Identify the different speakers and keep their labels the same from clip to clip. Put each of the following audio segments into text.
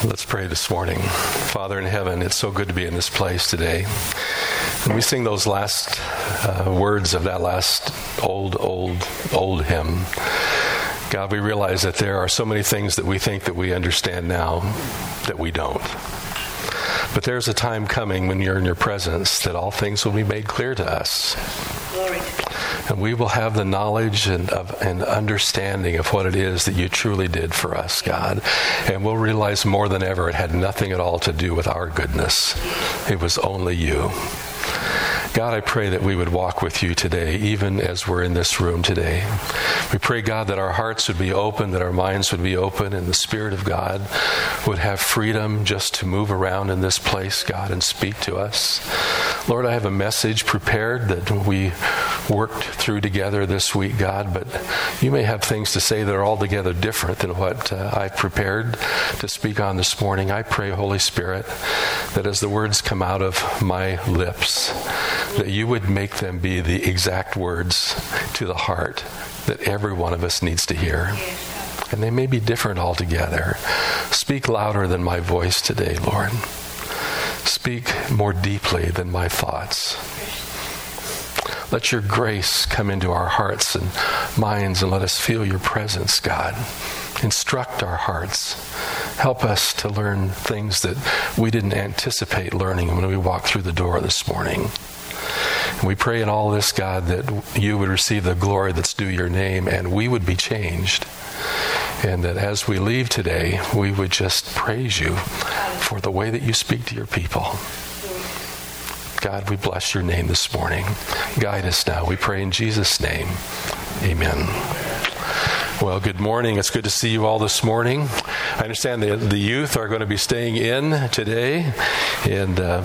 Speaker 1: Let's pray this morning. Father in heaven, it's so good to be in this place today. And we sing those last words of that last old hymn. God, we realize that there are so many things that we think that we understand now that we don't. But there's a time coming when you're in your presence that all things will be made clear to us.
Speaker 2: Glory.
Speaker 1: And we will have the knowledge and understanding of what it is that you truly did for us, God. And we'll realize more than ever it had nothing at all to do with our goodness. It was only you. God, I pray that we would walk with you today, even as we're in this room today. We pray, God, that our hearts would be open, that our minds would be open, and the Spirit of God would have freedom just to move around in this place, God, and speak to us. Lord, I have a message prepared that we worked through together this week, God, but you may have things to say that are altogether different than what I've prepared to speak on this morning. I pray, Holy Spirit, that as the words come out of my lips, that you would make them be the exact words to the heart that every one of us needs to hear. And they may be different altogether. Speak louder than my voice today, Lord. Speak more deeply than my thoughts. Let your grace come into our hearts and minds and let us feel your presence, God. Instruct our hearts. Help us to learn things that we didn't anticipate learning when we walked through the door this morning. And we pray in all this, God, that you would receive the glory that's due your name and we would be changed. And that as we leave today, we would just praise you for the way that you speak to your people. God, we bless your name this morning. Guide us now. We pray in Jesus' name. Amen. Well, good morning. It's good to see you all this morning. I understand the youth are going to be staying in today, and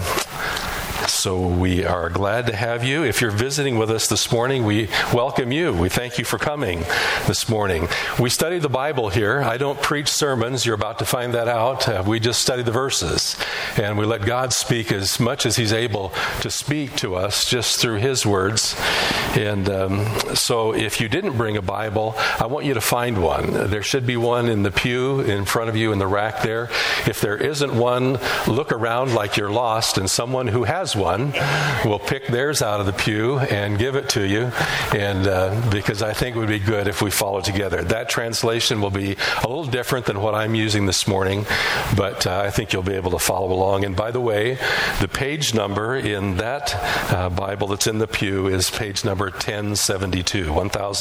Speaker 1: so we are glad to have you. If you're visiting with us this morning, we welcome you. We thank you for coming this morning. We study the Bible here. I don't preach sermons. You're about to find that out. We just study the verses, and we let God speak as much as he's able to speak to us just through his words. And so if you didn't bring a Bible, I want you to find one. There should be one in the pew in front of you in the rack there. If there isn't one, look around like you're lost, and someone who has one will pick theirs out of the pew and give it to you, and because I think it would be good if we follow together. That translation will be a little different than what I'm using this morning, but I think you'll be able to follow along. And by the way, the page number in that Bible that's in the pew is page number 1072,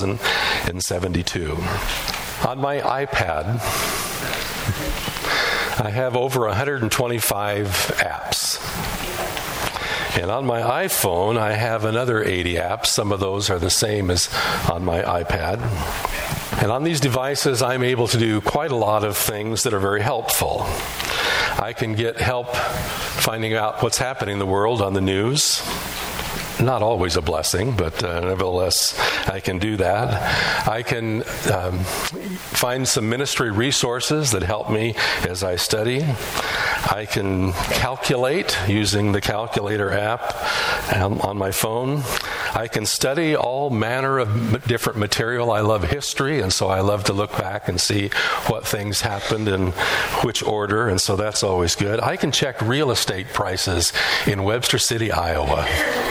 Speaker 1: 1072. On my iPad, I have over 125 apps. And on my iPhone, I have another 80 apps. Some of those are the same as on my iPad. And on these devices, I'm able to do quite a lot of things that are very helpful. I can get help finding out what's happening in the world on the news. Not always a blessing, but nevertheless, I can do that. I can find some ministry resources that help me as I study. I can calculate using the calculator app on my phone. I can study all manner of different material. I love history, and so I love to look back and see what things happened in which order, and so that's always good. I can check real estate prices in Webster City, Iowa.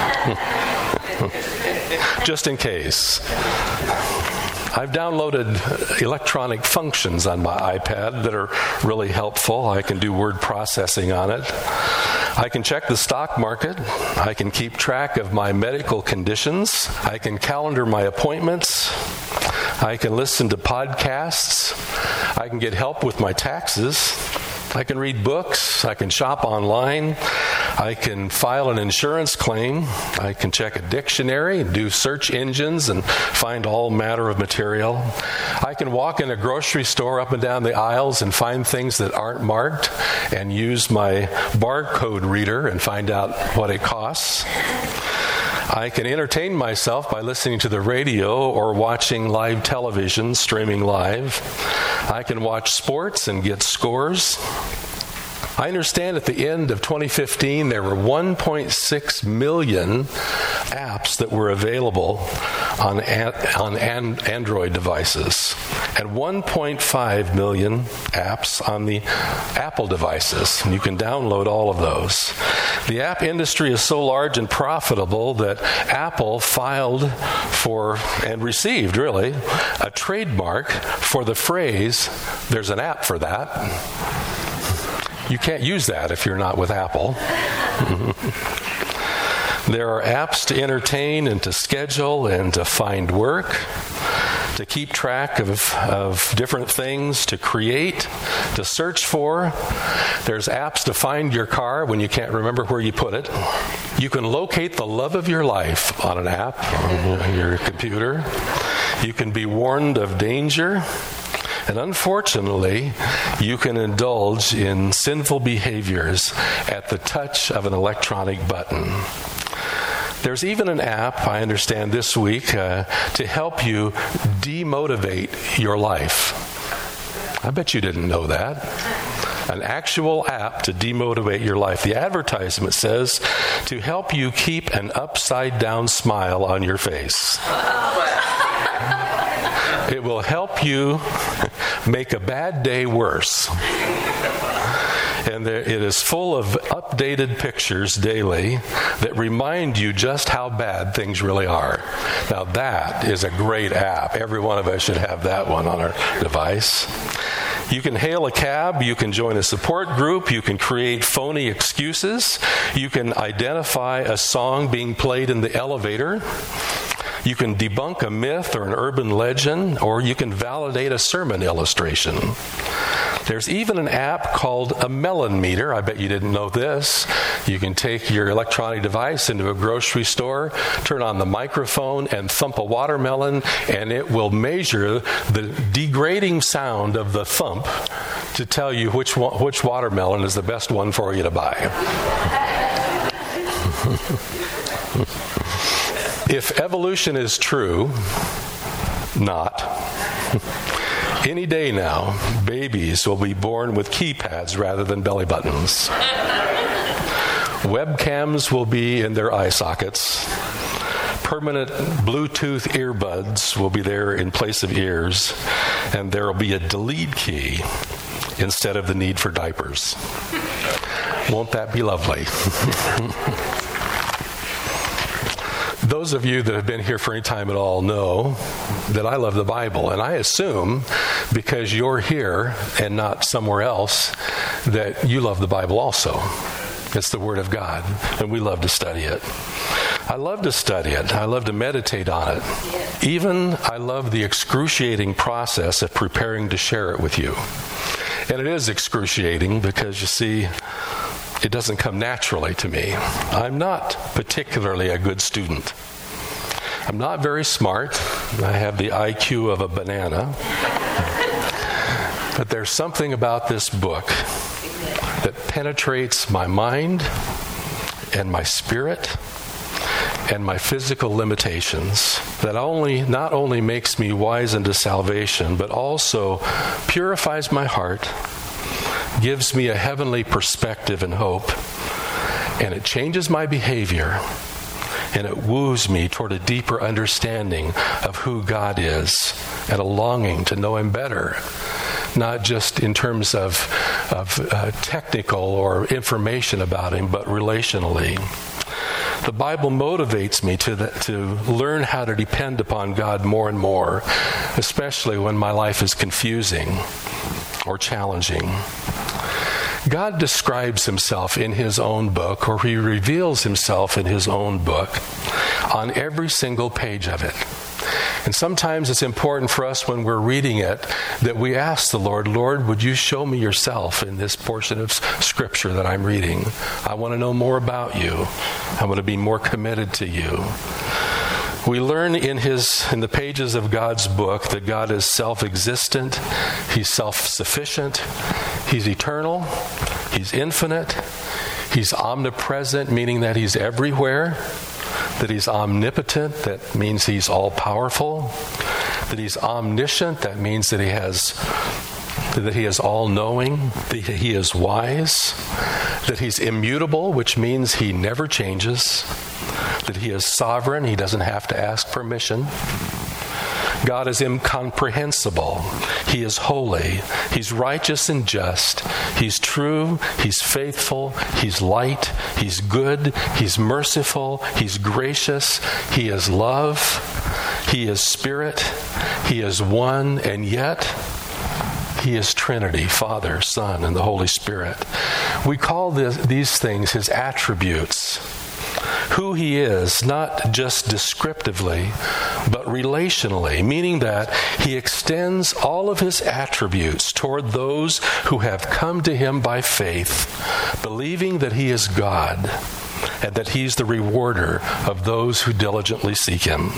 Speaker 1: Just in case. I've downloaded electronic functions on my iPad that are really helpful. I can do word processing on it. I can check the stock market. I can keep track of my medical conditions. I can calendar my appointments. I can listen to podcasts. I can get help with my taxes. I can read books. I can shop online. I can file an insurance claim. I can check a dictionary and do search engines and find all manner of material. I can walk in a grocery store up and down the aisles and find things that aren't marked and use my barcode reader and find out what it costs. I can entertain myself by listening to the radio or watching live television, streaming live. I can watch sports and get scores. I understand at the end of 2015 there were 1.6 million apps that were available on Android devices. and 1.5 million apps on the Apple devices. You can download all of those. The app industry is so large and profitable that Apple filed for, and received really, a trademark for the phrase, "There's an app for that." You can't use that if you're not with Apple. There are apps to entertain and to schedule and to find work, to keep track of different things, to create, to search for. There's apps to find your car when you can't remember where you put it. You can locate the love of your life on an app on your computer. You can be warned of danger. And unfortunately, you can indulge in sinful behaviors at the touch of an electronic button. There's even an app, I understand this week, to help you demotivate your life. I bet you didn't know that. An actual app to demotivate your life. The advertisement says to help you keep an upside-down smile on your face. It will help you make a bad day worse. And it is full of updated pictures daily that remind you just how bad things really are. Now that is a great app. Every one of us should have that one on our device. You can hail a cab, you can join a support group, you can create phony excuses, you can identify a song being played in the elevator, you can debunk a myth or an urban legend, or you can validate a sermon illustration. There's even an app called a melon meter. I bet you didn't know this. You can take your electronic device into a grocery store, turn on the microphone, and thump a watermelon, and it will measure the degrading sound of the thump to tell you which watermelon is the best one for you to buy. If evolution is true, not. Any day now, babies will be born with keypads rather than belly buttons. Webcams will be in their eye sockets. Permanent Bluetooth earbuds will be there in place of ears, and there will be a delete key instead of the need for diapers. Won't that be lovely? Those of you that have been here for any time at all know that I love the Bible, and I assume because you're here and not somewhere else that you love the Bible also. It's the Word of God, and we love to study it. I love to study it. I love to meditate on it. Even I love the excruciating process of preparing to share it with you. And it is excruciating because, you see, it doesn't come naturally to me. I'm not particularly a good student. I'm not very smart. I have the IQ of a banana. But there's something about this book that penetrates my mind and my spirit and my physical limitations that not only makes me wise unto salvation, but also purifies my heart, gives me a heavenly perspective and hope, and it changes my behavior, and it woos me toward a deeper understanding of who God is and a longing to know Him better, not just in terms of technical or information about Him, but relationally. The Bible motivates me to learn how to depend upon God more and more, especially when my life is confusing or challenging. God describes Himself in His own book, or He reveals Himself in His own book on every single page of it. And sometimes it's important for us when we're reading it that we ask the Lord, Lord, would you show me yourself in this portion of Scripture that I'm reading? I want to know more about you. I want to be more committed to you. We learn in the pages of God's book that God is self-existent, He's self-sufficient, He's eternal, He's infinite, He's omnipresent, meaning that He's everywhere, that He's omnipotent, that means He's all-powerful, that He's omniscient, that means that He is all-knowing, that He is wise, that He's immutable, which means He never changes, that He is sovereign, He doesn't have to ask permission, God is incomprehensible. He is holy. He's righteous and just. He's true. He's faithful. He's light. He's good. He's merciful. He's gracious. He is love. He is spirit. He is one, and yet He is Trinity, Father, Son, and the Holy Spirit. We call these things His attributes. Who He is, not just descriptively, but relationally, meaning that He extends all of His attributes toward those who have come to Him by faith, believing that He is God and that He's the rewarder of those who diligently seek Him.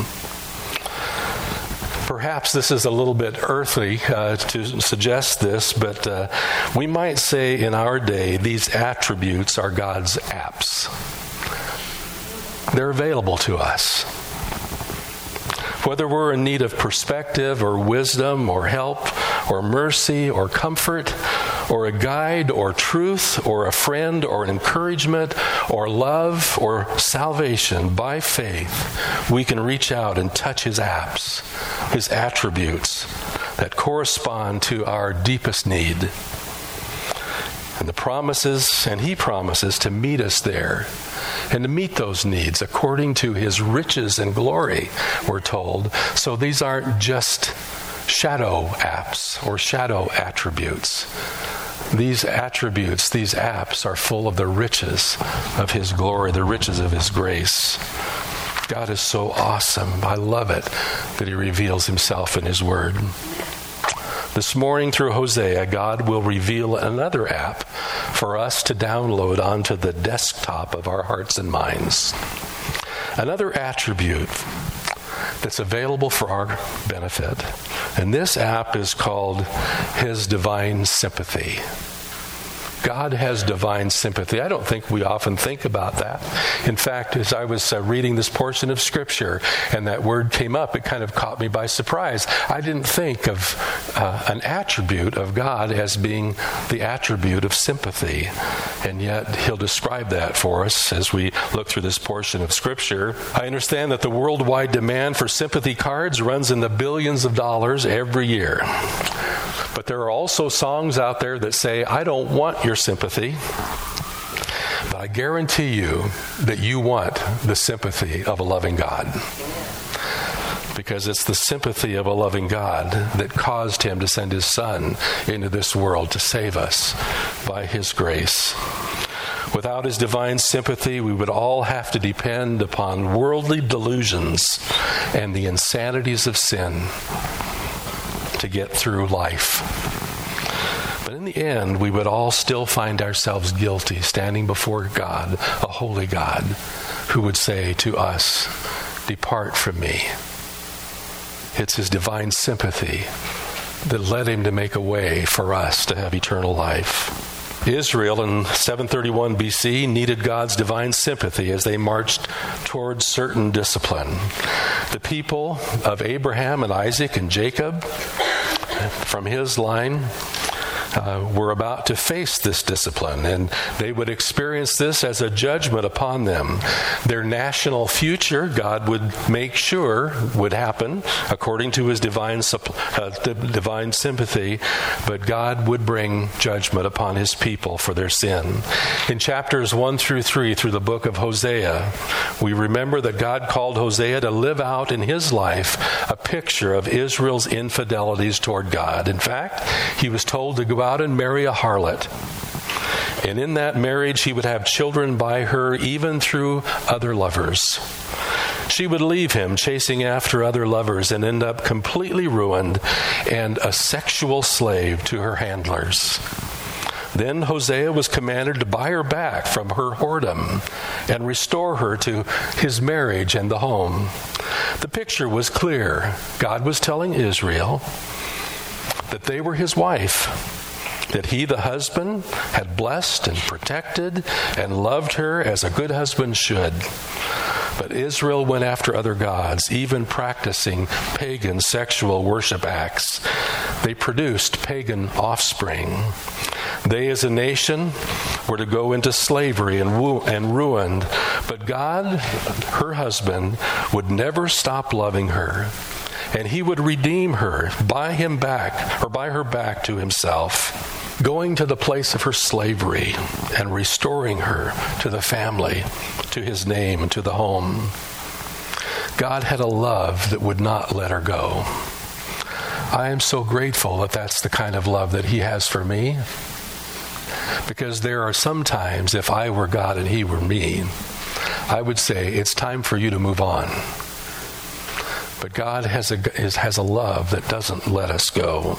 Speaker 1: Perhaps this is a little bit earthly to suggest this, but we might say in our day these attributes are God's apps. They're available to us. Whether we're in need of perspective or wisdom or help or mercy or comfort or a guide or truth or a friend or an encouragement or love or salvation, by faith, we can reach out and touch His apps, His attributes that correspond to our deepest need. And He promises to meet us there and to meet those needs according to His riches and glory, we're told. So these aren't just shadow apps or shadow attributes. These attributes, these apps, are full of the riches of His glory, the riches of His grace. God is so awesome. I love it that He reveals Himself in His Word. This morning through Hosea, God will reveal another app for us to download onto the desktop of our hearts and minds. Another attribute that's available for our benefit. And this app is called His divine sympathy. God has divine sympathy. I don't think we often think about that. In fact, as I was reading this portion of Scripture and that word came up, it kind of caught me by surprise. I didn't think of an attribute of God as being the attribute of sympathy. And yet, He'll describe that for us as we look through this portion of Scripture. I understand that the worldwide demand for sympathy cards runs in the billions of dollars every year. But there are also songs out there that say, I don't want your sympathy, but I guarantee you that you want the sympathy of a loving God. Because it's the sympathy of a loving God that caused Him to send His Son into this world to save us by His grace. Without His divine sympathy, we would all have to depend upon worldly delusions and the insanities of sin to get through life. But in the end, we would all still find ourselves guilty, standing before God, a holy God, who would say to us, "Depart from me." It's His divine sympathy that led Him to make a way for us to have eternal life. Israel in 731 BC needed God's divine sympathy as they marched towards certain discipline. The people of Abraham and Isaac and Jacob, from his line, were about to face this discipline, and they would experience this as a judgment upon them. Their national future, God would make sure would happen according to His divine sympathy, but God would bring judgment upon His people for their sin. In chapters 1 through 3 through the book of Hosea, we remember that God called Hosea to live out in his life a picture of Israel's infidelities toward God. In fact, he was told to go out and marry a harlot. And in that marriage, he would have children by her, even through other lovers. She would leave him chasing after other lovers and end up completely ruined and a sexual slave to her handlers. Then Hosea was commanded to buy her back from her whoredom and restore her to his marriage and the home. The picture was clear. God was telling Israel that they were His wife, that He, the husband, had blessed and protected and loved her as a good husband should. But Israel went after other gods, even practicing pagan sexual worship acts. They produced pagan offspring. They, as a nation, were to go into slavery and ruined. But God, her husband, would never stop loving her. and he would redeem her, buy her back to himself, going to the place of her slavery and restoring her to the family, to his name, and to the home. God had a love that would not let her go. I am so grateful that that's the kind of love that he has for me, because there are some times, if I were God and he were me, I would say, it's time for you to move on. But God has a love that doesn't let us go.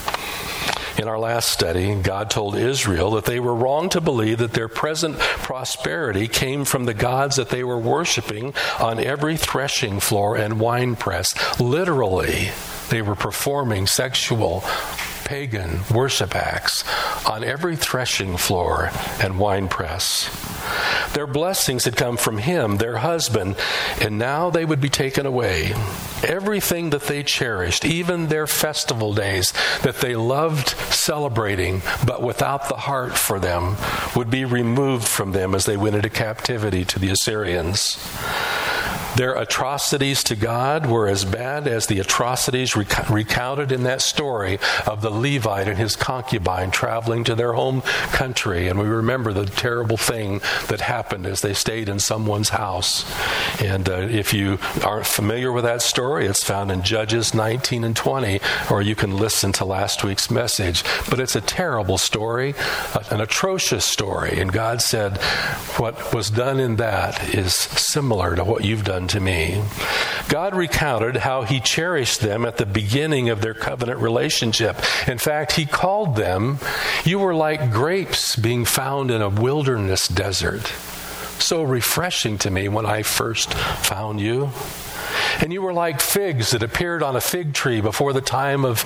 Speaker 1: In our last study, God told Israel that they were wrong to believe that their present prosperity came from the gods that they were worshiping on every threshing floor and winepress. Literally, they were performing sexual, pagan worship acts on every threshing floor and winepress. Their blessings had come from him, their husband, and now they would be taken away. Everything that they cherished, even their festival days that they loved celebrating, but without the heart for them, would be removed from them as they went into captivity to the Assyrians. Their atrocities to God were as bad as the atrocities recounted in that story of the Levite and his concubine traveling to their home country. And we remember the terrible thing that happened as they stayed in someone's house. And if you aren't familiar with that story, it's found in Judges 19 and 20, or you can listen to last week's message. But it's a terrible story, an atrocious story. And God said, what was done in that is similar to what you've done to me. God recounted how he cherished them at the beginning of their covenant relationship. In fact, he called them, you were like grapes being found in a wilderness desert. So refreshing to me when I first found you. And you were like figs that appeared on a fig tree before the time of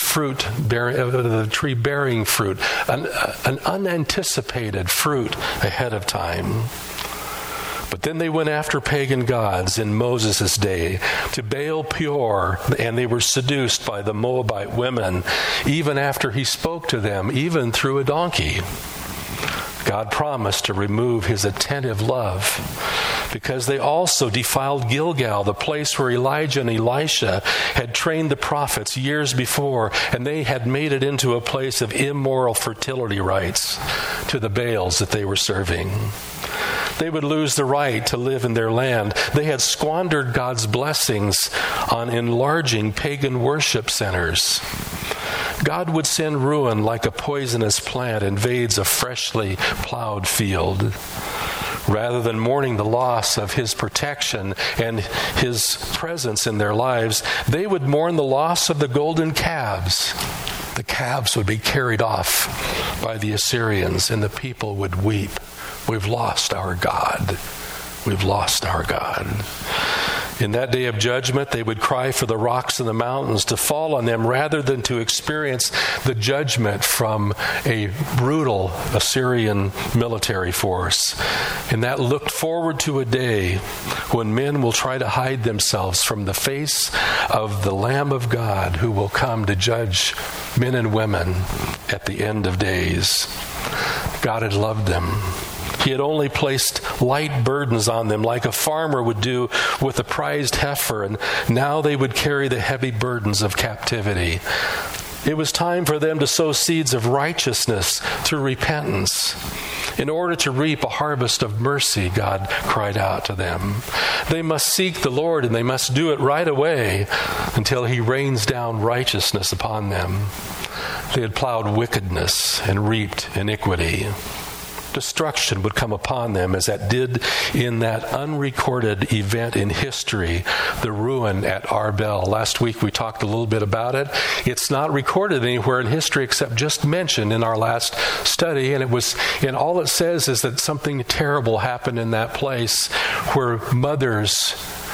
Speaker 1: the tree bearing fruit, an unanticipated fruit ahead of time. But then they went after pagan gods in Moses' day to Baal Peor, and they were seduced by the Moabite women, even after he spoke to them, even through a donkey. God promised to remove his attentive love, because they also defiled Gilgal, the place where Elijah and Elisha had trained the prophets years before, and they had made it into a place of immoral fertility rites to the Baals that they were serving. They would lose the right to live in their land. They had squandered God's blessings on enlarging pagan worship centers. God would send ruin like a poisonous plant invades a freshly plowed field. Rather than mourning the loss of his protection and his presence in their lives, they would mourn the loss of the golden calves. The calves would be carried off by the Assyrians, and the people would weep. We've lost our God. We've lost our God. In that day of judgment, they would cry for the rocks and the mountains to fall on them rather than to experience the judgment from a brutal Assyrian military force. And that looked forward to a day when men will try to hide themselves from the face of the Lamb of God who will come to judge men and women at the end of days. God had loved them. He had only placed light burdens on them like a farmer would do with a prized heifer, and now they would carry the heavy burdens of captivity. It was time for them to sow seeds of righteousness through repentance. In order to reap a harvest of mercy, God cried out to them. They must seek the Lord, and they must do it right away until he rains down righteousness upon them. They had plowed wickedness and reaped iniquity. Destruction would come upon them as that did in that unrecorded event in history, the ruin at Arbel. Last week we talked a little bit about it. It's not recorded anywhere in history except just mentioned in our last study, and all it says is that something terrible happened in that place where mothers'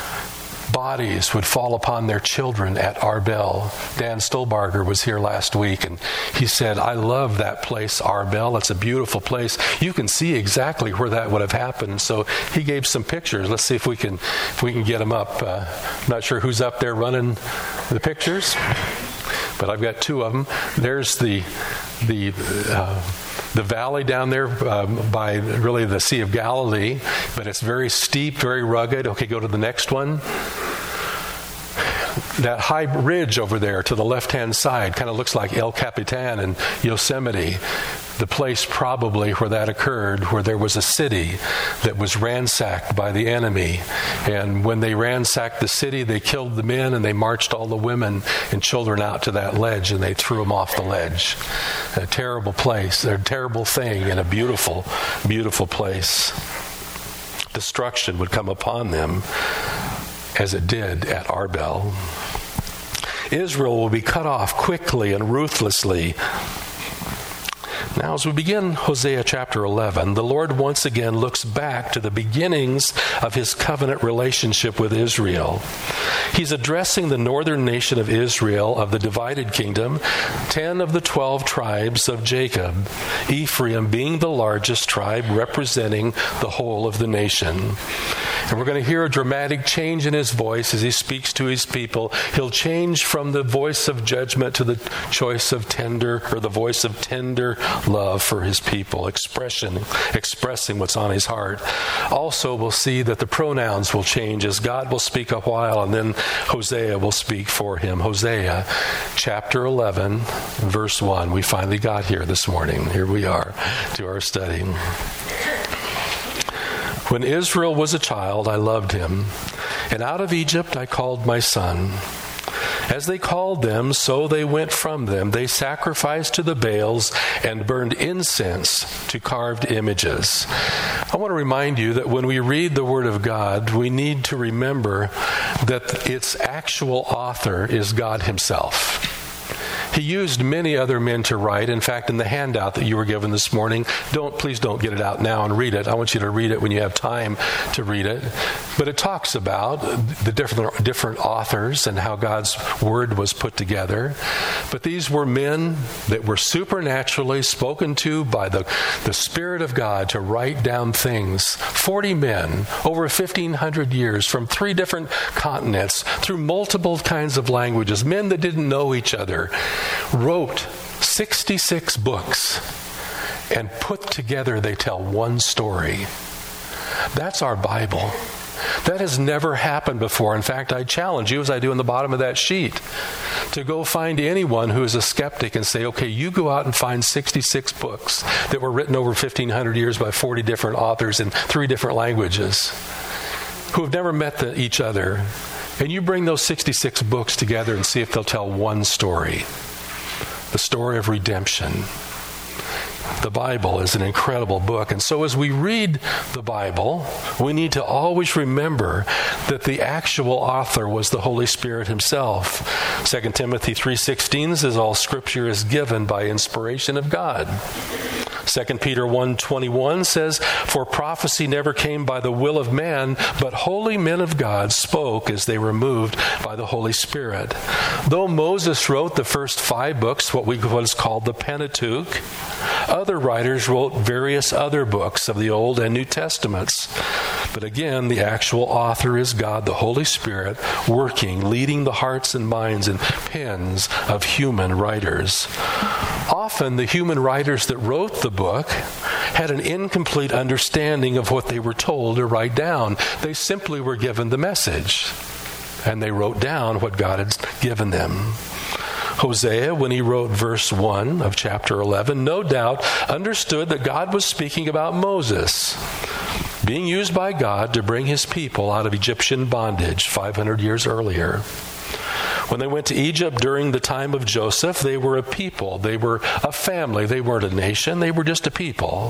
Speaker 1: bodies would fall upon their children at Arbel. Dan Stolbarger was here last week, and he said, I love that place, Arbel. It's a beautiful place. You can see exactly where that would have happened. So he gave some pictures. Let's see if we can get them up. I'm not sure who's up there running the pictures, but I've got two of them. There's the valley down there by really the Sea of Galilee, but it's very steep, very rugged. Okay, go to the next one. that high ridge over there to the left-hand side kind of looks like El Capitan in Yosemite, the place probably where that occurred, where there was a city that was ransacked by the enemy. And when they ransacked the city, they killed the men and they marched all the women and children out to that ledge and they threw them off the ledge. A terrible place, a terrible thing in a beautiful, beautiful place. Destruction would come upon them as it did at Arbel. Israel will be cut off quickly and ruthlessly. Now, as we begin Hosea chapter 11, the Lord once again looks back to the beginnings of his covenant relationship with Israel. He's addressing the northern nation of Israel of the divided kingdom, 10 of the 12 tribes of Jacob, Ephraim being the largest tribe representing the whole of the nation. And we're going to hear a dramatic change in his voice as he speaks to his people. He'll change from the voice of judgment to the choice of tender, or the voice of tender love for his people, expressing what's on his heart. Also, we'll see that the pronouns will change as God will speak a while and then Hosea will speak for him. Hosea chapter 11, verse 1. We finally got here this morning. Here we are to our study. When Israel was a child, I loved him, and out of Egypt I called my son. As they called them, so they went from them. They sacrificed to the Baals and burned incense to carved images. I want to remind you that when we read the Word of God, we need to remember that its actual author is God himself. He used many other men to write. In fact, in the handout that you were given this morning, please don't get it out now and read it. I want you to read it when you have time to read it. But it talks about the different authors and how God's word was put together. But these were men that were supernaturally spoken to by the Spirit of God to write down things. 40 men over 1,500 years from 3 different continents through multiple kinds of languages, men that didn't know each other, wrote 66 books, and put together they tell one story. That's our Bible. That has never happened before. In fact, I challenge you, as I do in the bottom of that sheet, to go find anyone who is a skeptic and say, okay, you go out and find 66 books that were written over 1,500 years by 40 different authors in 3 different languages who have never met each other. And you bring those 66 books together and see if they'll tell one story. The story of redemption. The Bible is an incredible book. And so as we read the Bible, we need to always remember that the actual author was the Holy Spirit himself. 2 Timothy 3:16 says all Scripture is given by inspiration of God. 2 Peter 1:21 says, for prophecy never came by the will of man, but holy men of God spoke as they were moved by the Holy Spirit. Though Moses wrote the first 5 books, what is called the Pentateuch, other writers wrote various other books of the Old and New Testaments. But again, the actual author is God, the Holy Spirit, working, leading the hearts and minds and pens of human writers. Often the human writers that wrote the book had an incomplete understanding of what they were told to write down. They simply were given the message, and they wrote down what God had given them. Hosea, when he wrote verse 1 of chapter 11, no doubt understood that God was speaking about Moses being used by God to bring his people out of Egyptian bondage 500 years earlier. When they went to Egypt during the time of Joseph, they were a people. They were a family. They weren't a nation. They were just a people.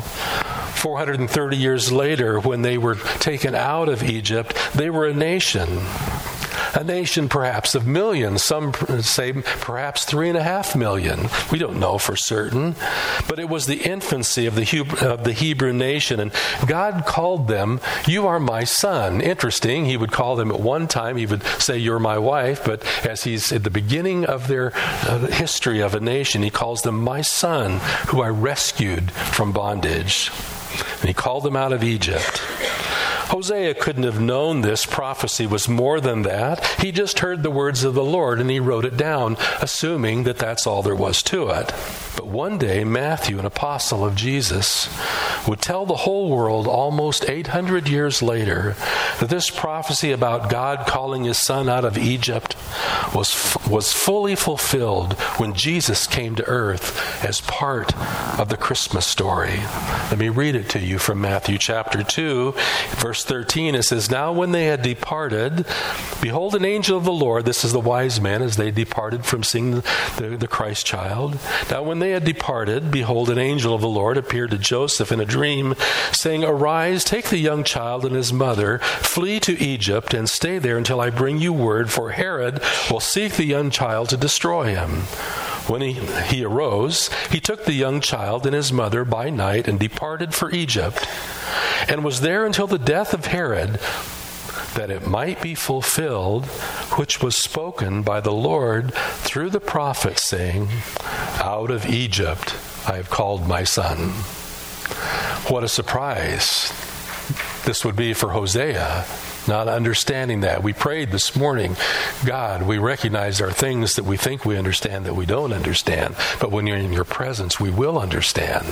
Speaker 1: 430 years later, when they were taken out of Egypt, they were a nation. A nation perhaps of millions. Some say perhaps 3.5 million. We don't know for certain. But it was the infancy of the Hebrew nation. And God called them, you are my son. Interesting. He would call them at one time. He would say, you're my wife. But as he's at the beginning of their history of a nation, he calls them my son, who I rescued from bondage. And he called them out of Egypt. Hosea couldn't have known this prophecy was more than that. He just heard the words of the Lord and he wrote it down, assuming that that's all there was to it. But one day, Matthew, an apostle of Jesus, would tell the whole world almost 800 years later that this prophecy about God calling his son out of Egypt was fully fulfilled when Jesus came to earth as part of the Christmas story. Let me read it to you from Matthew chapter 2, verse 13. It says, "Now when they had departed, behold, an angel of the Lord," this is the wise men as they departed from seeing the Christ child. "Now when they had departed, behold, an angel of the Lord appeared to Joseph in a dream, saying, Arise, take the young child and his mother, flee to Egypt, and stay there until I bring you word, for Herod will seek the young child to destroy him. When he arose, he took the young child and his mother by night and departed for Egypt, and was there until the death of Herod, that it might be fulfilled, which was spoken by the Lord through the prophet, saying, Out of Egypt I have called my son." What a surprise this would be for Hosea, not understanding that. We prayed this morning, God, we recognize there are things that we think we understand that we don't understand, but when you're in your presence, we will understand.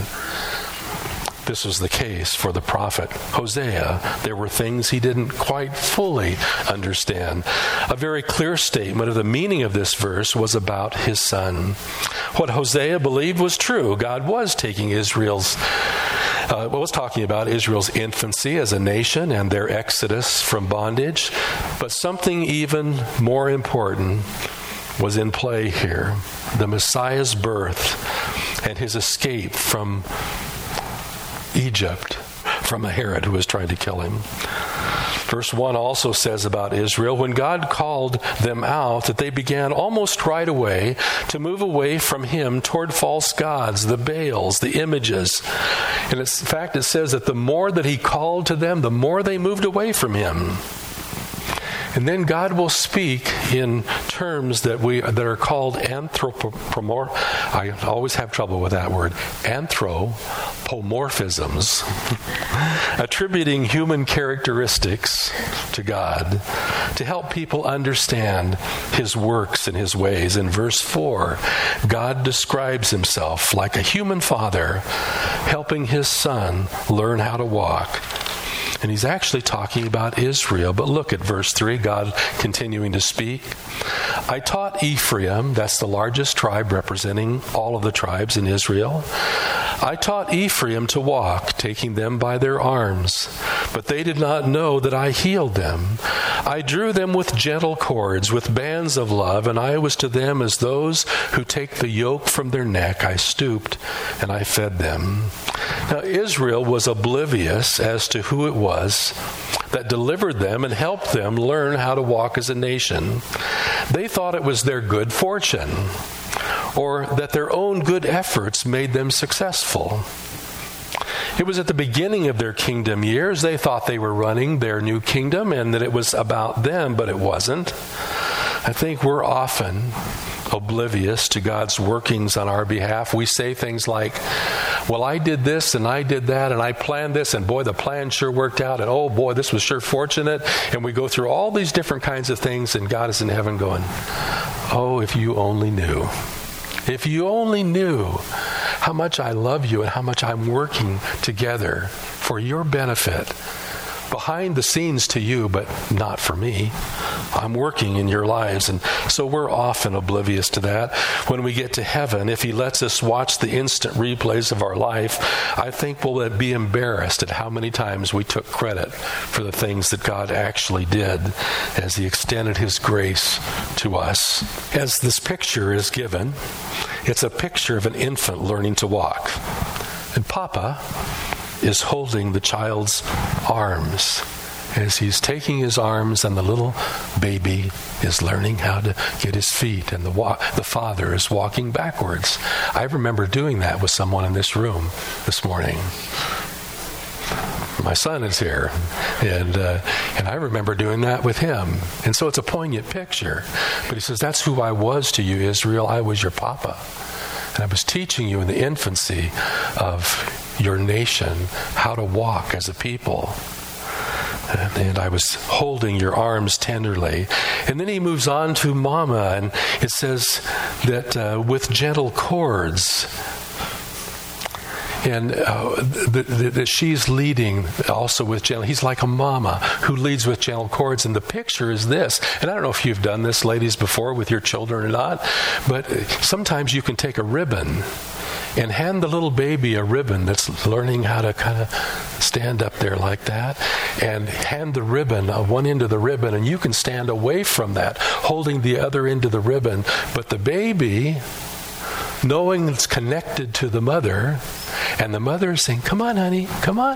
Speaker 1: This was the case for the prophet Hosea. There were things he didn't quite fully understand. A very clear statement of the meaning of this verse was about his son. What Hosea believed was true. God was taking was talking about Israel's infancy as a nation and their exodus from bondage. But something even more important was in play here. The Messiah's birth and his escape from Egypt, from a Herod who was trying to kill him. Verse 1 also says about Israel, when God called them out, that they began almost right away to move away from him toward false gods, the Baals, the images. And in fact, it says that the more that he called to them, the more they moved away from him. And then God will speak in terms that are called anthropomorph. I always have trouble with that word. Anthropomorphisms, attributing human characteristics to God to help people understand his works and his ways. In verse 4, God describes himself like a human father helping his son learn how to walk. And he's actually talking about Israel. But look at verse 3, God continuing to speak. "I taught Ephraim," that's the largest tribe representing all of the tribes in Israel. "I taught Ephraim to walk, taking them by their arms. But they did not know that I healed them. I drew them with gentle cords, with bands of love, and I was to them as those who take the yoke from their neck. I stooped and I fed them." Now Israel was oblivious as to who it was that delivered them and helped them learn how to walk as a nation. They thought it was their good fortune, or that their own good efforts made them successful. It was at the beginning of their kingdom years. They thought they were running their new kingdom and that it was about them, but it wasn't. I think we're often oblivious to God's workings on our behalf. We say things like, well, I did this and I did that and I planned this and boy, the plan sure worked out and oh boy, this was sure fortunate. And we go through all these different kinds of things and God is in heaven going, oh, if you only knew. If you only knew how much I love you and how much I'm working together for your benefit, behind the scenes to you, but not for me. I'm working in your lives. And so we're often oblivious to that. When we get to heaven, if he lets us watch the instant replays of our life, I think we'll be embarrassed at how many times we took credit for the things that God actually did as he extended his grace to us. As this picture is given, it's a picture of an infant learning to walk. And Papa is holding the child's arms as he's taking his arms and the little baby is learning how to get his feet and the father is walking backwards. I remember doing that with someone in this room this morning. My son is here, and I remember doing that with him. And so it's a poignant picture. But he says, that's who I was to you, Israel. I was your papa. And I was teaching you in the infancy of your nation how to walk as a people. And I was holding your arms tenderly. And then he moves on to Mama, and it says that with gentle cords. And that she's leading also with gentle. He's like a mama who leads with gentle cords. And the picture is this. And I don't know if you've done this, ladies, before with your children or not, but sometimes you can take a ribbon and hand the little baby a ribbon that's learning how to kind of stand up there like that, and hand the ribbon, one end of the ribbon, and you can stand away from that, holding the other end of the ribbon. But the baby, knowing it's connected to the mother, and the mother is saying, come on, honey,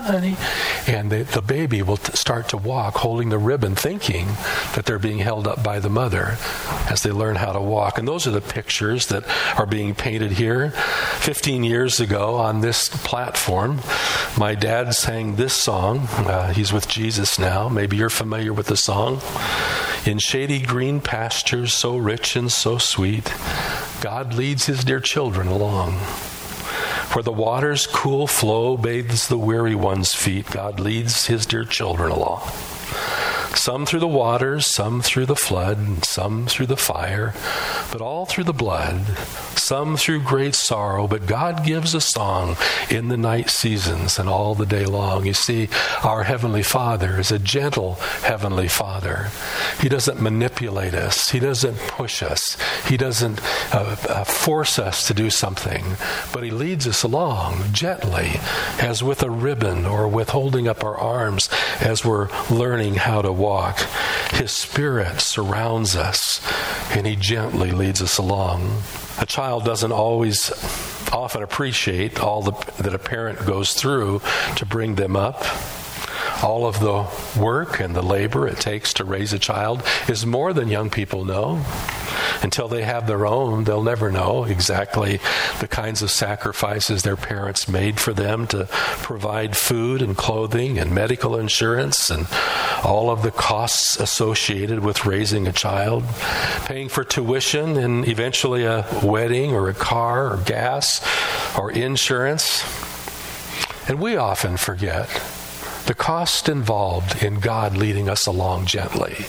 Speaker 1: and the baby will start to walk holding the ribbon, thinking that they're being held up by the mother as they learn how to walk. And those are the pictures that are being painted here. 15 years ago on this platform, my dad sang this song. He's with Jesus now. Maybe you're familiar with the song. In shady green pastures, so rich and so sweet, God leads his dear children along. Where the water's cool flow bathes the weary one's feet, God leads his dear children along. Some through the waters, some through the flood, and some through the fire, but all through the blood. Some through great sorrow, but God gives a song in the night seasons and all the day long. You see, our Heavenly Father is a gentle Heavenly Father. He doesn't manipulate us. He doesn't push us. He doesn't force us to do something, but he leads us along gently, as with a ribbon or with holding up our arms as we're learning how to walk. His Spirit surrounds us, and he gently leads us along. A child doesn't always often appreciate all that a parent goes through to bring them up. All of the work and the labor it takes to raise a child is more than young people know. Until they have their own, they'll never know exactly the kinds of sacrifices their parents made for them to provide food and clothing and medical insurance and all of the costs associated with raising a child, paying for tuition and eventually a wedding or a car or gas or insurance. And we often forget the cost involved in God leading us along gently.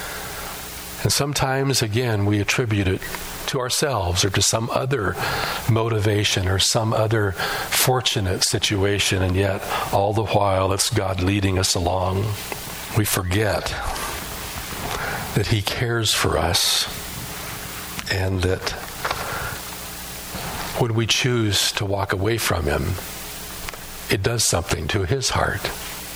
Speaker 1: And sometimes, again, we attribute it to ourselves or to some other motivation or some other fortunate situation, and yet all the while it's God leading us along. We forget that he cares for us, and that when we choose to walk away from him, it does something to his heart.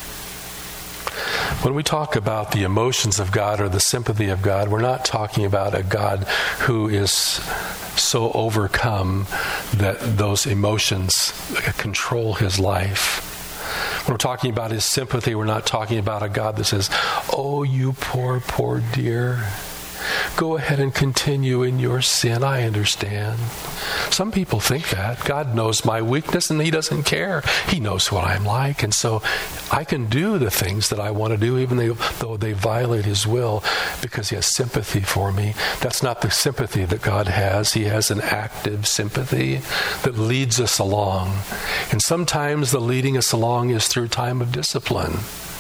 Speaker 1: When we talk about the emotions of God or the sympathy of God, we're not talking about a God who is so overcome that those emotions control his life. When we're talking about his sympathy, we're not talking about a God that says, oh, you poor dear, go ahead and continue in your sin. I understand. Some people think that. God knows my weakness and he doesn't care. He knows what I'm like. And so I can do the things that I want to do even though they violate his will because he has sympathy for me. That's not the sympathy that God has. He has an active sympathy that leads us along. And sometimes the leading us along is through time of discipline.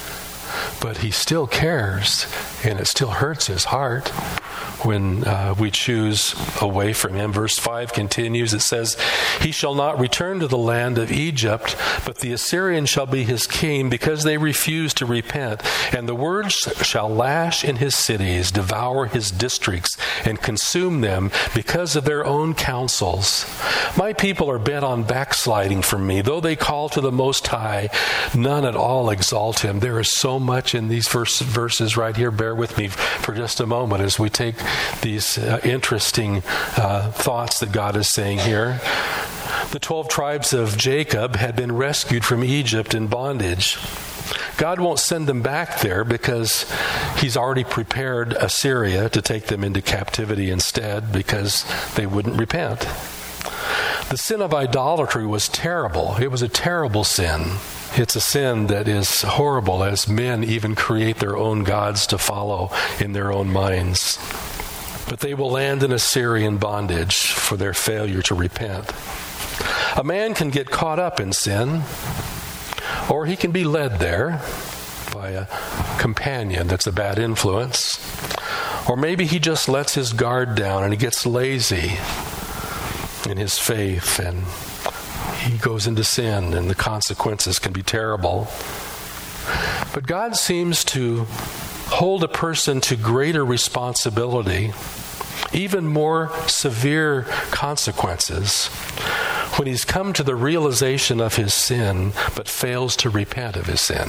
Speaker 1: But he still cares, and it still hurts his heart when we choose away from him. Verse 5 continues, it says, he shall not return to the land of Egypt, but the Assyrian shall be his king, because they refuse to repent. And the words shall lash in his cities, devour his districts, and consume them because of their own counsels. My people are bent on backsliding from me. Though they call to the Most High, none at all exalt him. There is so much in these verses right here. Bear with me for just a moment as we take these interesting thoughts that God is saying here. The 12 tribes of Jacob had been rescued from Egypt in bondage. God won't send them back there because he's already prepared Assyria to take them into captivity instead because they wouldn't repent. The sin of idolatry was terrible. It was a terrible sin. It's a sin that is horrible as men even create their own gods to follow in their own minds. But they will land in Assyrian bondage for their failure to repent. A man can get caught up in sin, or he can be led there by a companion that's a bad influence. Or maybe he just lets his guard down and he gets lazy in his faith and he goes into sin, and the consequences can be terrible. But God seems to hold a person to greater responsibility, even more severe consequences, when he's come to the realization of his sin, but fails to repent of his sin.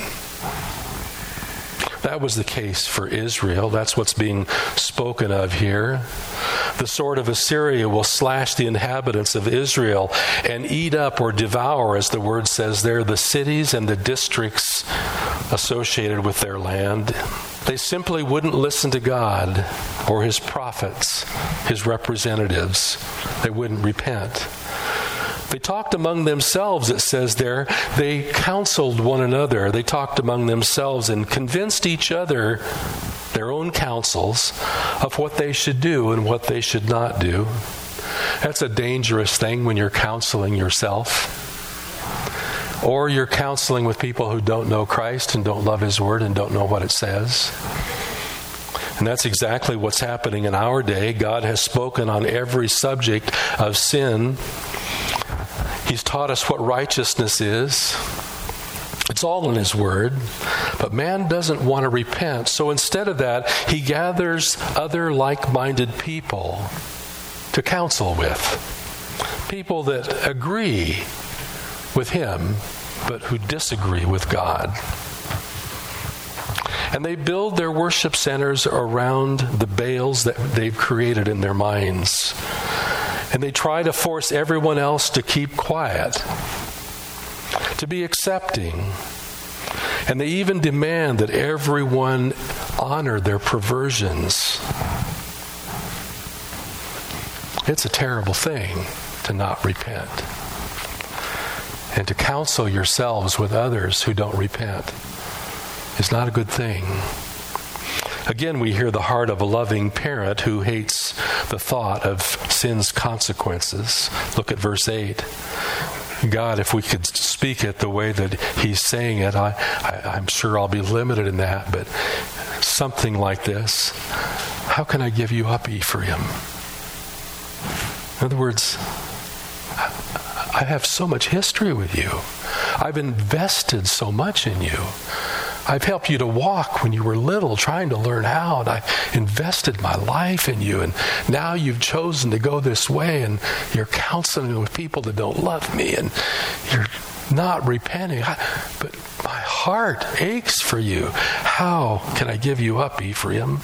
Speaker 1: That was the case for Israel. That's what's being spoken of here. The sword of Assyria will slash the inhabitants of Israel and eat up or devour, as the word says there, the cities and the districts associated with their land. They simply wouldn't listen to God or his prophets, his representatives. They wouldn't repent. They talked among themselves, it says there. They counseled one another. They talked among themselves and convinced each other, their own counsels, of what they should do and what they should not do. That's a dangerous thing when you're counseling yourself. Or you're counseling with people who don't know Christ and don't love his word and don't know what it says. And that's exactly what's happening in our day. God has spoken on every subject of sin. He's taught us what righteousness is. It's all in his word. But man doesn't want to repent. So instead of that, he gathers other like-minded people to counsel with. People that agree with him, but who disagree with God. And they build their worship centers around the Baals that they've created in their minds. And they try to force everyone else to keep quiet, to be accepting. And they even demand that everyone honor their perversions. It's a terrible thing to not repent. And to counsel yourselves with others who don't repent is not a good thing. Again, we hear the heart of a loving parent who hates the thought of sin's consequences. Look at verse 8. God, if we could speak it the way that he's saying it, I'm sure I'll be limited in that, but something like this. How can I give you up, Ephraim? In other words, I have so much history with you. I've invested so much in you. I've helped you to walk when you were little, trying to learn how, and I invested my life in you, and now you've chosen to go this way, and you're counseling with people that don't love me, and you're not repenting. But my heart aches for you. How can I give you up, Ephraim?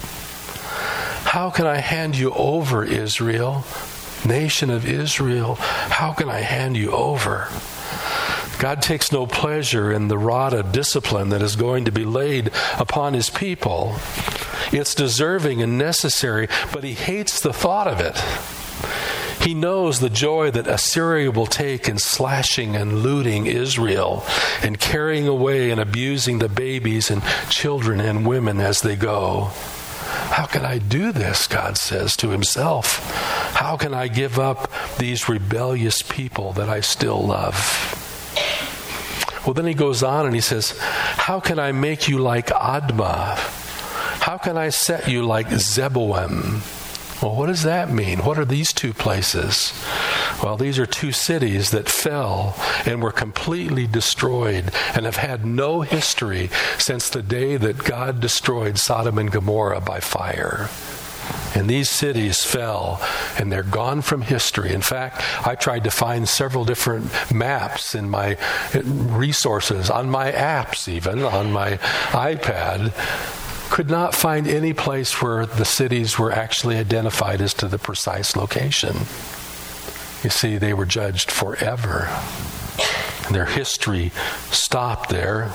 Speaker 1: How can I hand you over, Israel? Nation of Israel, how can I hand you over? God takes no pleasure in the rod of discipline that is going to be laid upon his people. It's deserving and necessary, but he hates the thought of it. He knows the joy that Assyria will take in slashing and looting Israel and carrying away and abusing the babies and children and women as they go. How can I do this, God says to himself? How can I give up these rebellious people that I still love? Well, then he goes on and he says, how can I make you like Admah? How can I set you like Zeboim? Well, what does that mean? What are these two places? Well, these are two cities that fell and were completely destroyed and have had no history since the day that God destroyed Sodom and Gomorrah by fire. And these cities fell, and they're gone from history. In fact, I tried to find several different maps in my resources, on my apps even, on my iPad. Could not find any place where the cities were actually identified as to the precise location. You see, they were judged forever. And their history stopped there.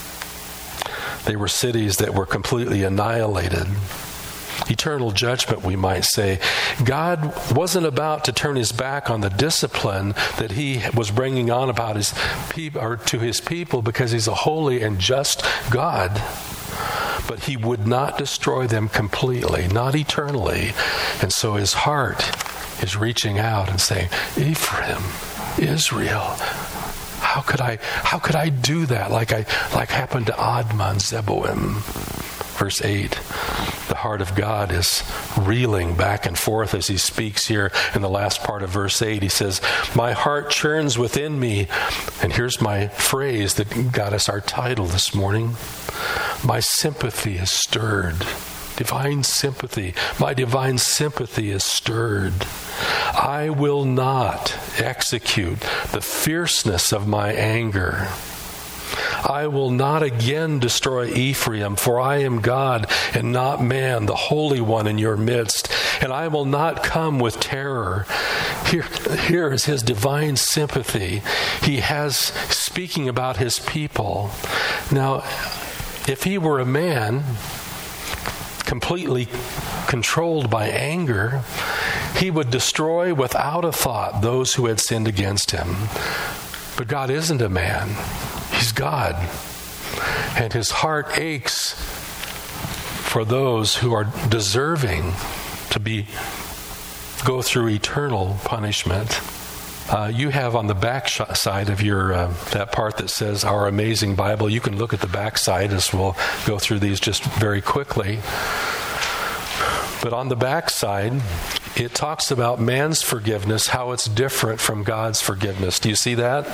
Speaker 1: They were cities that were completely annihilated. Eternal judgment, we might say. God wasn't about to turn his back on the discipline that he was bringing on about his people, or to his people, because he's a holy and just God. But he would not destroy them completely, not eternally. And so his heart is reaching out and saying, Ephraim, Israel, how could I do that like happened to Admah and Zeboim? Verse 8, the heart of God is reeling back and forth as he speaks here in the last part of verse 8. He says, my heart churns within me. And here's my phrase that got us our title this morning. My sympathy is stirred. Divine sympathy. My divine sympathy is stirred. I will not execute the fierceness of my anger. I will not again destroy Ephraim, for I am God and not man, the Holy One in your midst, and I will not come with terror. Here is his divine sympathy. He has, speaking about his people. Now, if he were a man completely controlled by anger, he would destroy without a thought those who had sinned against him. But God isn't a man. He's God. And his heart aches for those who are deserving to go through eternal punishment. You have on the back side of your that part that says Our Amazing Bible. You can look at the back side as we'll go through these just very quickly. But on the back side, it talks about man's forgiveness, how it's different from God's forgiveness. Do you see that?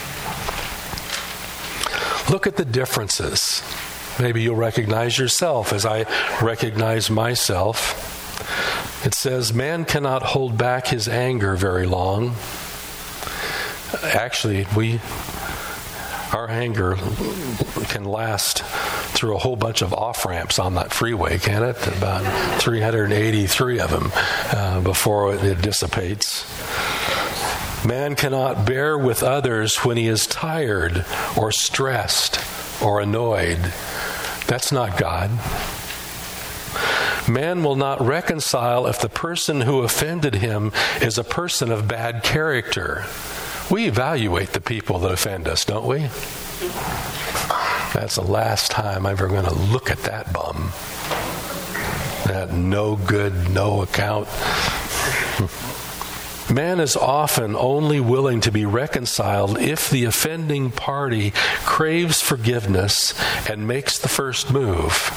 Speaker 1: Look at the differences. Maybe you'll recognize yourself as I recognize myself. It says, man cannot hold back his anger very long. Actually, our anger can last through a whole bunch of off-ramps on that freeway, can it? About 383 of them before it dissipates. Man cannot bear with others when he is tired or stressed or annoyed. That's not God. Man will not reconcile if the person who offended him is a person of bad character. We evaluate the people that offend us, don't we? That's the last time I'm ever going to look at that bum. That no good, no account. Man is often only willing to be reconciled if the offending party craves forgiveness and makes the first move.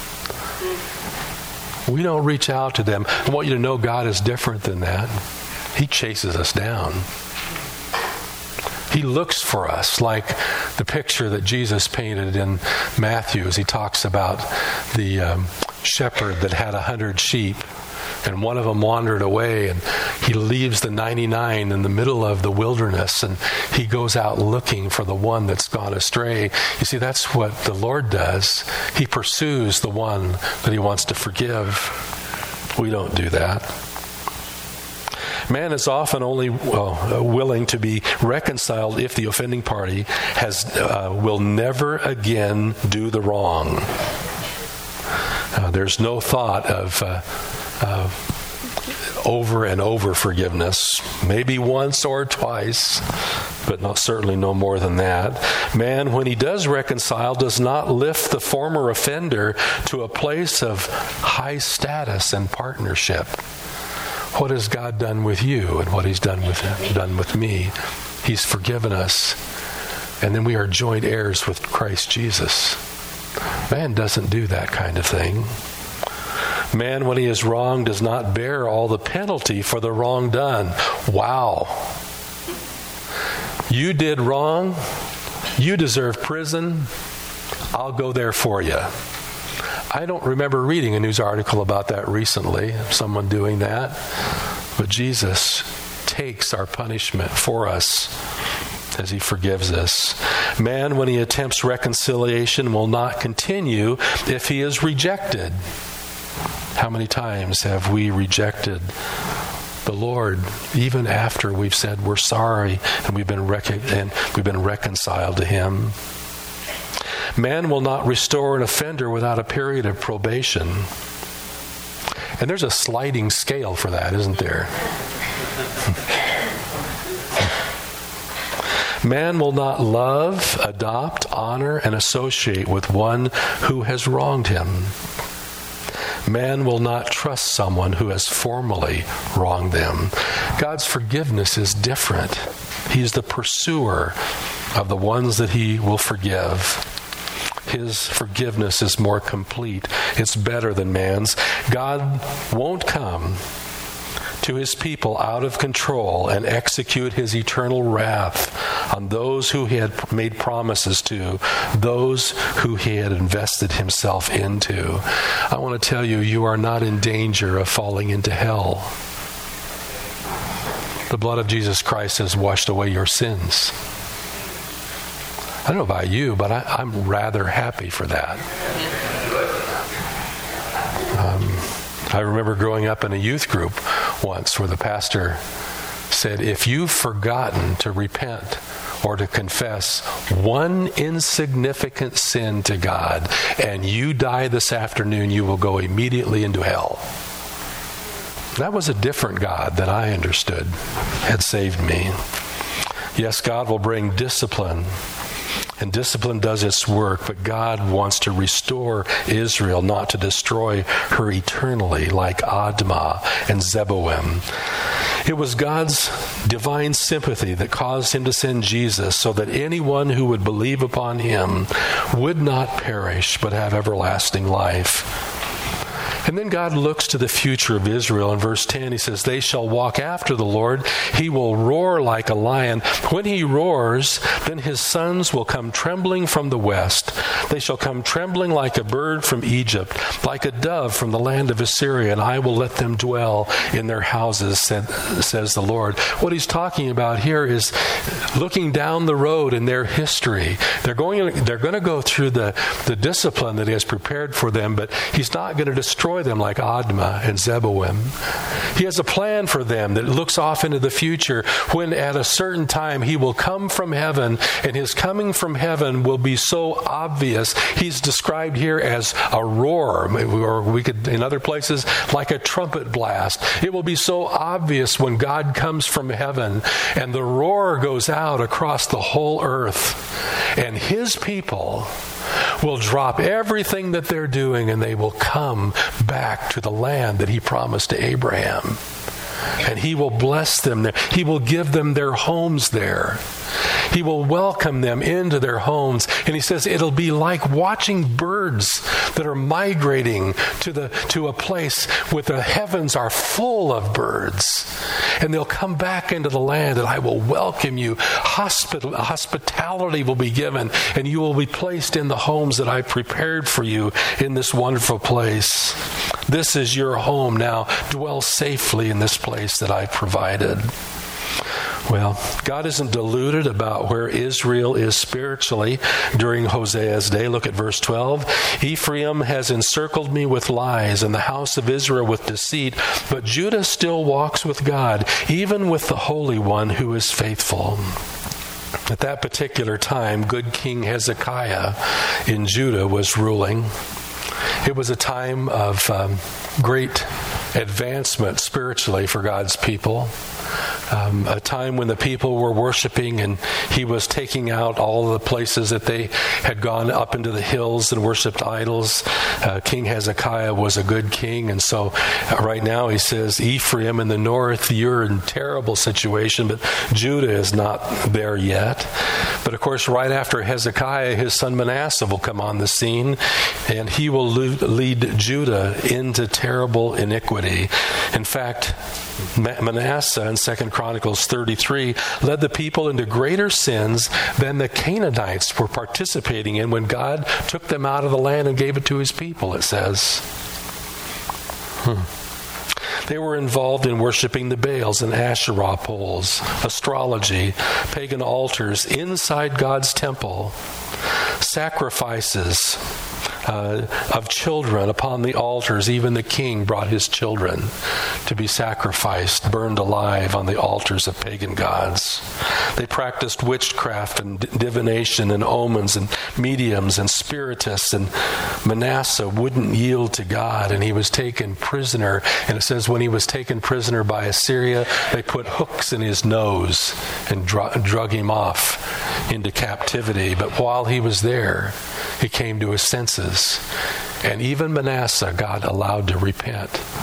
Speaker 1: We don't reach out to them. I want you to know God is different than that. He chases us down. He looks for us, like the picture that Jesus painted in Matthew as he talks about the shepherd that had 100 sheep, and one of them wandered away, and he leaves the 99 in the middle of the wilderness, and he goes out looking for the one that's gone astray. You see, that's what the Lord does. He pursues the one that he wants to forgive. We don't do that. Man is often only willing to be reconciled if the offending party will never again do the wrong. There's no thought of over and over forgiveness. Maybe once or twice, but certainly no more than that. Man, when he does reconcile, does not lift the former offender to a place of high status and partnership. What has God done with you and what he's done with me? He's forgiven us. And then we are joint heirs with Christ Jesus. Man doesn't do that kind of thing. Man, when he is wrong, does not bear all the penalty for the wrong done. Wow. You did wrong. You deserve prison. I'll go there for you. I don't remember reading a news article about that recently, someone doing that. But Jesus takes our punishment for us as he forgives us. Man, when he attempts reconciliation, will not continue if he is rejected. How many times have we rejected the Lord even after we've said we're sorry and we've been reconciled to him? Man will not restore an offender without a period of probation. And there's a sliding scale for that, isn't there? Man will not love, adopt, honor, and associate with one who has wronged him. Man will not trust someone who has formally wronged them. God's forgiveness is different. He's the pursuer of the ones that he will forgive. His forgiveness is more complete. It's better than man's. God won't come to His people out of control and execute His eternal wrath on those who He had made promises to, those who He had invested Himself into. I want to tell you, you are not in danger of falling into hell. The blood of Jesus Christ has washed away your sins. I don't know about you, but I'm rather happy for that. I remember growing up in a youth group once where the pastor said, if you've forgotten to repent or to confess one insignificant sin to God and you die this afternoon, you will go immediately into hell. That was a different God than I understood had saved me. Yes, God will bring discipline, and discipline does its work, but God wants to restore Israel, not to destroy her eternally like Admah and Zeboim. It was God's divine sympathy that caused Him to send Jesus so that anyone who would believe upon Him would not perish but have everlasting life. And then God looks to the future of Israel. In verse 10, He says, they shall walk after the Lord. He will roar like a lion. When He roars, then His sons will come trembling from the west. They shall come trembling like a bird from Egypt, like a dove from the land of Assyria, and I will let them dwell in their houses, says the Lord. What He's talking about here is looking down the road in their history. They're going to go through the discipline that He has prepared for them, but He's not going to destroy them like Admah and Zeboim. He has a plan for them that looks off into the future when at a certain time He will come from heaven, and His coming from heaven will be so obvious. He's described here as a roar, or we could, in other places, like a trumpet blast. It will be so obvious when God comes from heaven and the roar goes out across the whole earth, and His people will drop everything that they're doing and they will come back to the land that He promised to Abraham. And He will bless them there. He will give them their homes there. He will welcome them into their homes. And He says it'll be like watching birds that are migrating to a place where the heavens are full of birds. And they'll come back into the land, and I will welcome you. Hospitality will be given, and you will be placed in the homes that I prepared for you in this wonderful place. This is your home now. Dwell safely in this place that I provided. Well, God isn't deluded about where Israel is spiritually during Hosea's day. Look at verse 12. Ephraim has encircled me with lies, and the house of Israel with deceit, but Judah still walks with God, even with the Holy One who is faithful. At that particular time, good King Hezekiah in Judah was ruling. It was a time of great advancement spiritually for God's people. A time when the people were worshiping, and he was taking out all the places that they had gone up into the hills and worshipped idols. King Hezekiah was a good king, and so right now he says, Ephraim in the north, you're in a terrible situation, but Judah is not there yet. But of course, right after Hezekiah, his son Manasseh will come on the scene, and he will lead Judah into terrible iniquity. In fact, Manasseh in 2 Chronicles 33 led the people into greater sins than the Canaanites were participating in when God took them out of the land and gave it to His people, it says. They were involved in worshiping the Baals and Asherah poles, astrology, pagan altars inside God's temple, sacrifices of children upon the altars. Even the king brought his children to be sacrificed, burned alive on the altars of pagan gods. They practiced witchcraft and divination and omens and mediums and spiritists, and Manasseh wouldn't yield to God, and he was taken prisoner. And it says when he was taken prisoner by Assyria, they put hooks in his nose and drug him off into captivity. But while he was there, he came to his senses. And even Manasseh, God allowed to repent.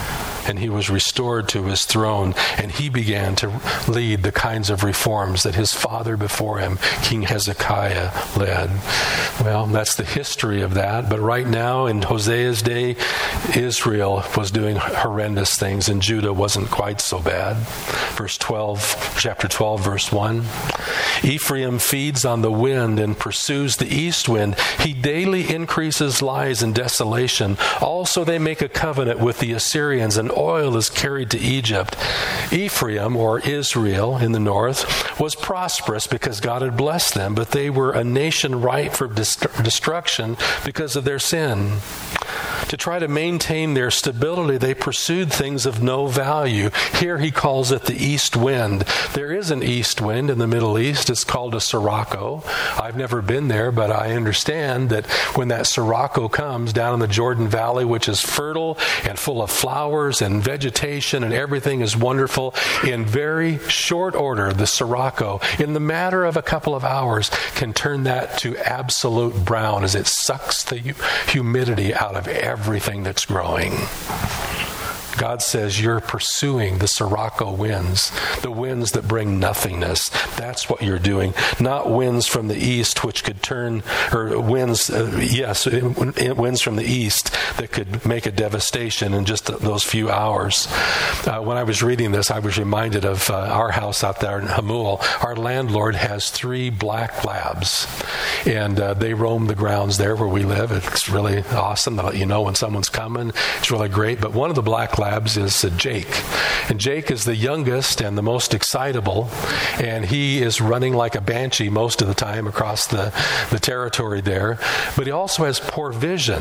Speaker 1: and he was restored to his throne, and he began to lead the kinds of reforms that his father before him, King Hezekiah, led. Well, that's the history of that. But right now, in Hosea's day, Israel was doing horrendous things, and Judah wasn't quite so bad. Chapter 12, verse 1. Ephraim feeds on the wind and pursues the east wind. He daily increases lies and desolation. Also they make a covenant with the Assyrians, and oil is carried to Egypt. Ephraim, or Israel in the north, was prosperous because God had blessed them, but they were a nation ripe for destruction because of their sin. To try to maintain their stability, they pursued things of no value. Here he calls it the east wind. There is an east wind in the Middle East. It's called a sirocco. I've never been there, but I understand that when that sirocco comes down in the Jordan Valley, which is fertile and full of flowers and vegetation and everything is wonderful, in very short order, the sirocco, in the matter of a couple of hours, can turn that to absolute brown as it sucks the humidity out of everything that's growing. God says you're pursuing the sirocco winds, the winds that bring nothingness. That's what you're doing. Not winds from the east, which could turn, or winds, winds from the east that could make a devastation in just those few hours. When I was reading this, I was reminded of our house out there in Hamul. Our landlord has 3 black labs, and they roam the grounds there where we live. It's really awesome to let you know when someone's coming. It's really great. But one of the black labs is Jake. And Jake is the youngest and the most excitable, and he is running like a banshee most of the time across the territory there. But he also has poor vision,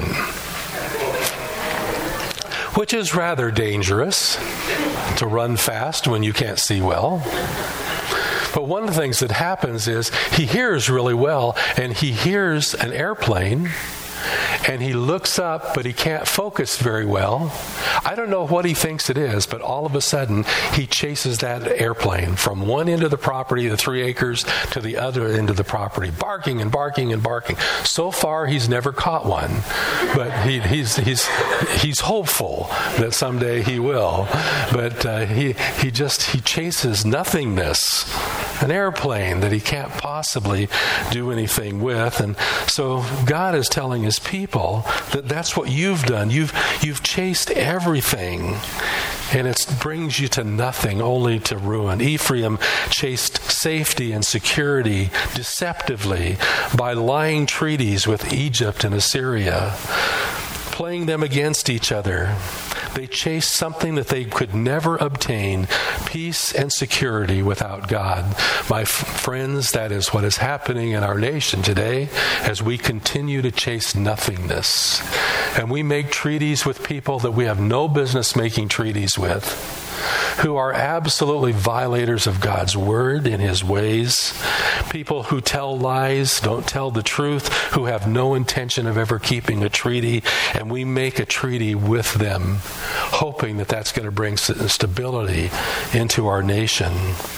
Speaker 1: which is rather dangerous to run fast when you can't see well. But one of the things that happens is he hears really well, and he hears an airplane, and he looks up, but he can't focus very well. I don't know what he thinks it is, but all of a sudden, he chases that airplane from one end of the property, the 3 acres, to the other end of the property, barking and barking and barking. So far, he's never caught one, but he's hopeful that someday he will. But he chases nothingness, an airplane that he can't possibly do anything with. And so God is telling his people that that's what you've done. You've chased everything, and it brings you to nothing, only to ruin. Ephraim chased safety and security deceptively by lying treaties with Egypt and Assyria, playing them against each other. They chased something that they could never obtain, peace and security without God. My friends, that is what is happening in our nation today as we continue to chase nothingness. And we make treaties with people that we have no business making treaties with, who are absolutely violators of God's word and his ways, people who tell lies, don't tell the truth, who have no intention of ever keeping a treaty, and we make a treaty with them, hoping that that's going to bring stability into our nation.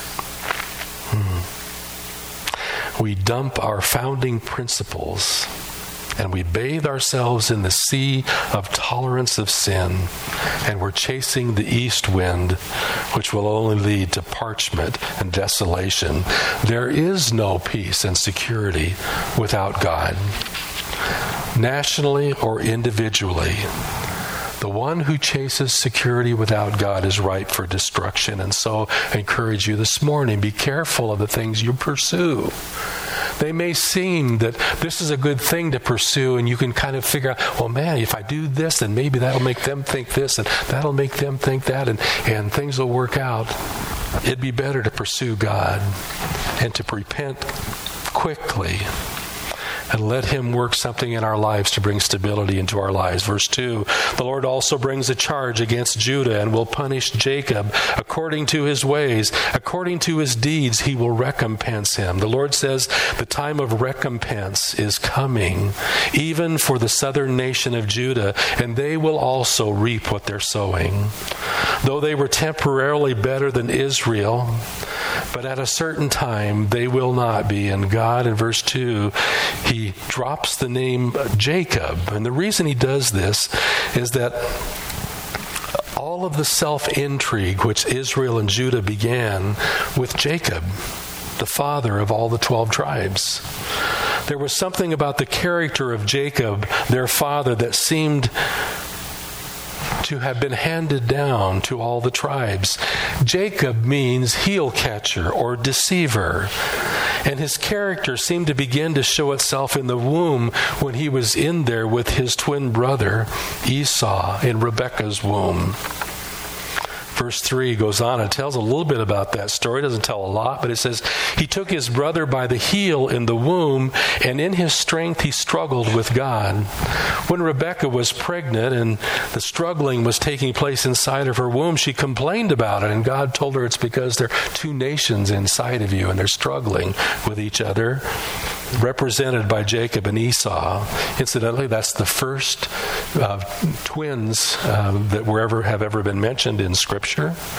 Speaker 1: We dump our founding principles, and we bathe ourselves in the sea of tolerance of sin, and we're chasing the east wind, which will only lead to parchment and desolation. There is no peace and security without God, nationally or individually. The one who chases security without God is ripe for destruction. And so I encourage you this morning, be careful of the things you pursue. They may seem that this is a good thing to pursue, and you can kind of figure out, well, man, if I do this, then maybe that'll make them think this, and that'll make them think that, and things will work out. It'd be better to pursue God and to repent quickly and let him work something in our lives to bring stability into our lives. Verse 2, the Lord also brings a charge against Judah and will punish Jacob according to his ways. According to his deeds, he will recompense him. The Lord says the time of recompense is coming, even for the southern nation of Judah, and they will also reap what they're sowing. Though they were temporarily better than Israel, but at a certain time they will not be. And God, in verse 2, he drops the name Jacob. And the reason he does this is that all of the self-intrigue which Israel and Judah began with Jacob, the father of all the 12 tribes. There was something about the character of Jacob, their father, that seemed to have been handed down to all the tribes. Jacob means heel catcher or deceiver. And his character seemed to begin to show itself in the womb when he was in there with his twin brother Esau in Rebekah's womb. Verse 3 goes on and tells a little bit about that story. It doesn't tell a lot, but it says, he took his brother by the heel in the womb, and in his strength he struggled with God. When Rebekah was pregnant and the struggling was taking place inside of her womb, she complained about it, and God told her it's because there are two nations inside of you, and they're struggling with each other, represented by Jacob and Esau. Incidentally, that's the first twins that have ever been mentioned in Scripture.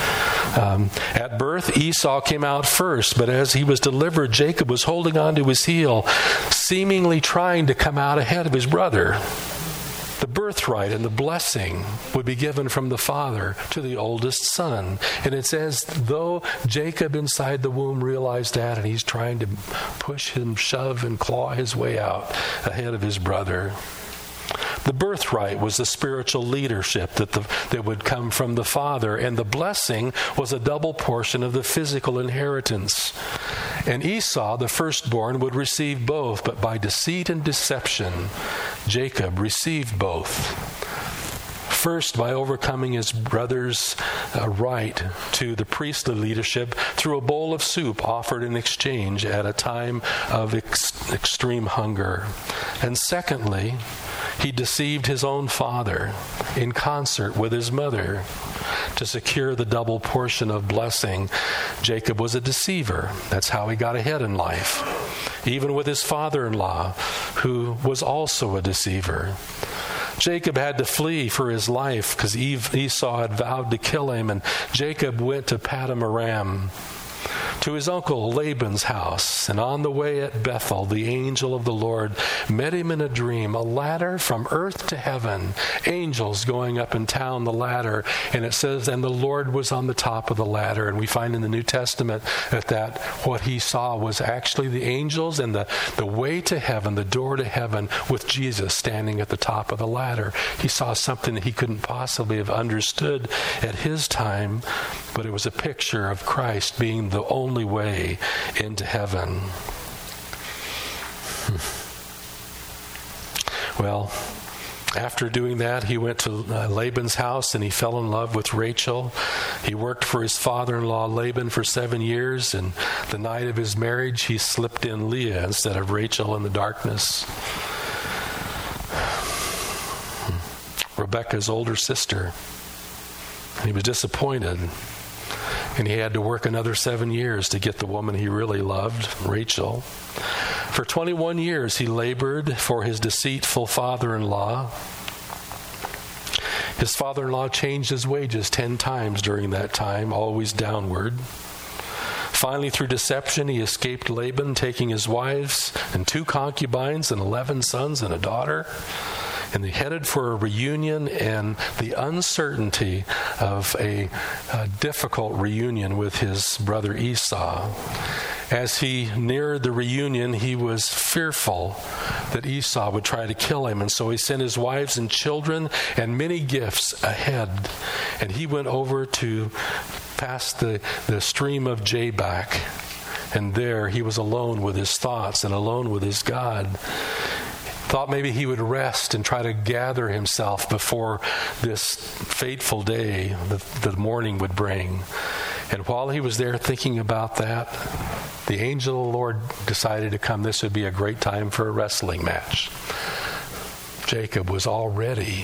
Speaker 1: At birth, Esau came out first, but as he was delivered, Jacob was holding on to his heel, seemingly trying to come out ahead of his brother. The birthright and the blessing would be given from the father to the oldest son. And it says, though Jacob inside the womb realized that, and he's trying to push and shove and claw his way out ahead of his brother. The birthright was the spiritual leadership that would come from the father, and the blessing was a double portion of the physical inheritance. And Esau, the firstborn, would receive both, but by deceit and deception, Jacob received both. First, by overcoming his brother's right to the priestly leadership through a bowl of soup offered in exchange at a time of extreme hunger. And secondly, he deceived his own father in concert with his mother to secure the double portion of blessing. Jacob was a deceiver. That's how he got ahead in life, even with his father-in-law, who was also a deceiver. Jacob had to flee for his life because Esau had vowed to kill him, and Jacob went to Paddan Aram, to his uncle Laban's house. And on the way at Bethel, the angel of the Lord met him in a dream, a ladder from earth to heaven, angels going up and down the ladder. And it says, and the Lord was on the top of the ladder. And we find in the New Testament that what he saw was actually the angels and the way to heaven, the door to heaven, with Jesus standing at the top of the ladder. He saw something that he couldn't possibly have understood at his time, but it was a picture of Christ being the only way into heaven. Well, after doing that, he went to Laban's house and he fell in love with Rachel. He worked for his father-in-law Laban for 7 years, and the night of his marriage, he slipped in Leah instead of Rachel in the darkness. Rebekah's older sister. He was disappointed. And he had to work another 7 years to get the woman he really loved, Rachel. For 21 years, he labored for his deceitful father-in-law. His father-in-law changed his wages 10 times during that time, always downward. Finally, through deception, he escaped Laban, taking his wives and 2 concubines and 11 sons and a daughter. And they headed for a reunion, and the uncertainty of a difficult reunion with his brother Esau. As he neared the reunion, he was fearful that Esau would try to kill him, and so he sent his wives and children and many gifts ahead. And he went over to past the stream of Jabbok, and there he was alone with his thoughts and alone with his God. Thought maybe he would rest and try to gather himself before this fateful day that the morning would bring. And while he was there thinking about that, the angel of the Lord decided to come. This would be a great time for a wrestling match. Jacob was already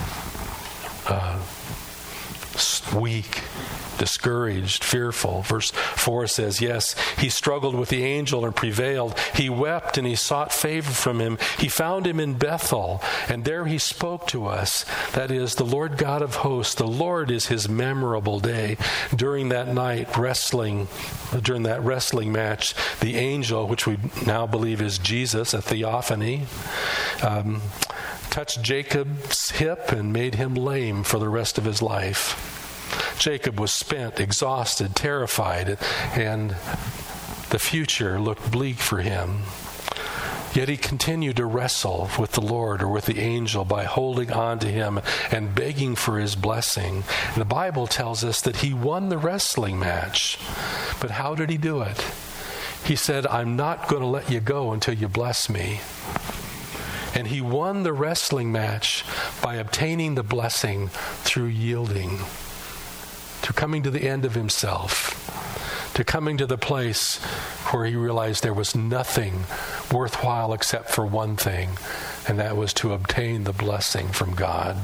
Speaker 1: weak, discouraged, fearful. Verse 4 says, yes, he struggled with the angel and prevailed. He wept and he sought favor from him. He found him in Bethel, and there he spoke to us. That is, the Lord God of hosts, the Lord is his memorable day. During that night, during that wrestling match, the angel, which we now believe is Jesus, a theophany, touched Jacob's hip and made him lame for the rest of his life. Jacob was spent, exhausted, terrified, and the future looked bleak for him. Yet he continued to wrestle with the Lord or with the angel by holding on to him and begging for his blessing. And the Bible tells us that he won the wrestling match. But how did he do it? He said, I'm not going to let you go until you bless me. And he won the wrestling match by obtaining the blessing through yielding, to coming to the end of himself, to coming to the place where he realized there was nothing worthwhile except for one thing, and that was to obtain the blessing from God.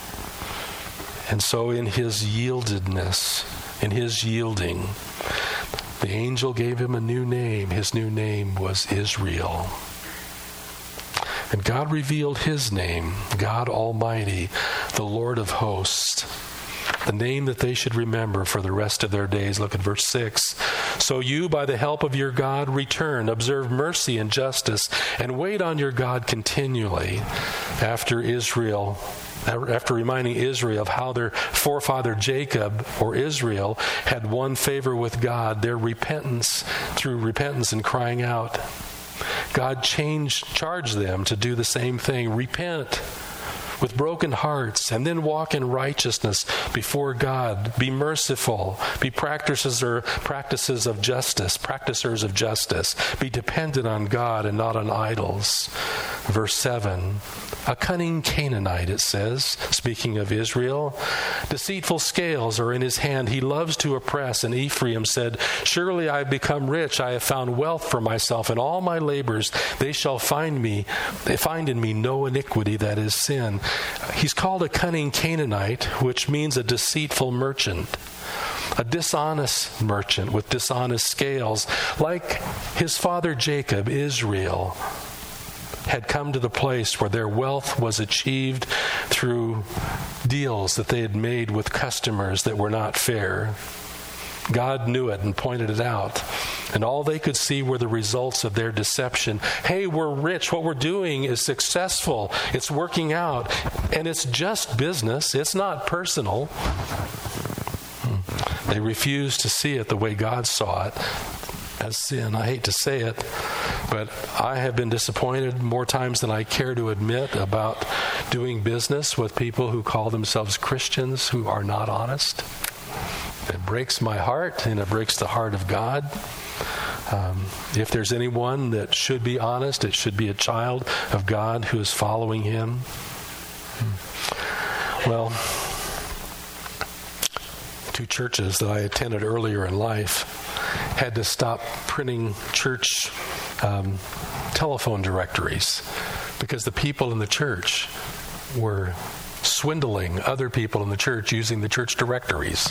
Speaker 1: And so in his yieldedness, in his yielding, the angel gave him a new name. His new name was Israel. And God revealed his name, God Almighty, the Lord of hosts, the name that they should remember for the rest of their days. Look at verse 6. So you, by the help of your God, return, observe mercy and justice, and wait on your God continually. After reminding Israel of how their forefather Jacob, or Israel, had won favor with God, their repentance, through repentance and crying out, God charged them to do the same thing. Repent with broken hearts, and then walk in righteousness before God. Be merciful. Be practitioners of justice. Be dependent on God and not on idols. Verse 7. A cunning Canaanite, it says, speaking of Israel. Deceitful scales are in his hand. He loves to oppress. And Ephraim said, surely I have become rich. I have found wealth for myself. In all my labors they shall find in me no iniquity, that is sin. He's called a cunning Canaanite, which means a deceitful merchant. A dishonest merchant with dishonest scales. Like his father Jacob, Israel had come to the place where their wealth was achieved through deals that they had made with customers that were not fair. God knew it and pointed it out. And all they could see were the results of their deception. Hey, we're rich. What we're doing is successful. It's working out. And it's just business. It's not personal. They refused to see it the way God saw it, as sin. I hate to say it, but I have been disappointed more times than I care to admit about doing business with people who call themselves Christians who are not honest. It breaks my heart, and it breaks the heart of God. If there's anyone that should be honest, it should be a child of God who is following him. Well, 2 churches that I attended earlier in life had to stop printing church telephone directories because the people in the church were swindling other people in the church using the church directories.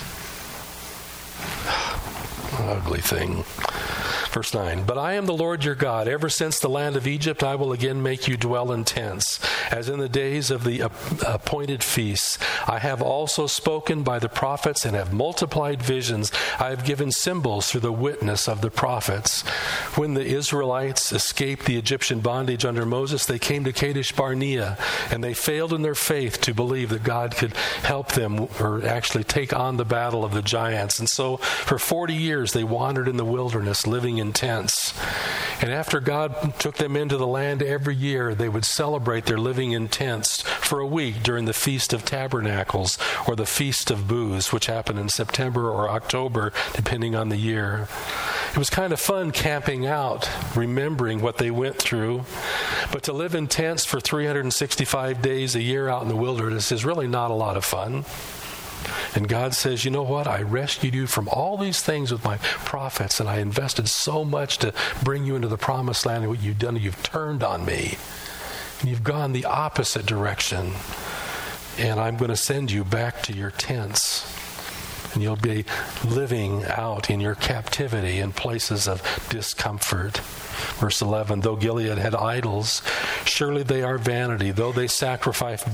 Speaker 1: Ugly thing. Verse 9, but I am the Lord your God. Ever since the land of Egypt, I will again make you dwell in tents, as in the days of the appointed feasts. I have also spoken by the prophets and have multiplied visions. I have given symbols through the witness of the prophets. When the Israelites escaped the Egyptian bondage under Moses, they came to Kadesh Barnea, and they failed in their faith to believe that God could help them or actually take on the battle of the giants. And so for 40 years they wandered in the wilderness, living in tents. And after God took them into the land every year, they would celebrate their living in tents for a week during the Feast of Tabernacles or the Feast of Booths, which happened in September or October, depending on the year. It was kind of fun camping out, remembering what they went through. But to live in tents for 365 days a year out in the wilderness is really not a lot of fun. And God says, you know what? I rescued you from all these things with my prophets, and I invested so much to bring you into the promised land. And what you've done, you've turned on me. And you've gone the opposite direction. And I'm going to send you back to your tents. And you'll be living out in your captivity in places of discomfort. Verse 11, though Gilead had idols, surely they are vanity. Though they sacrificed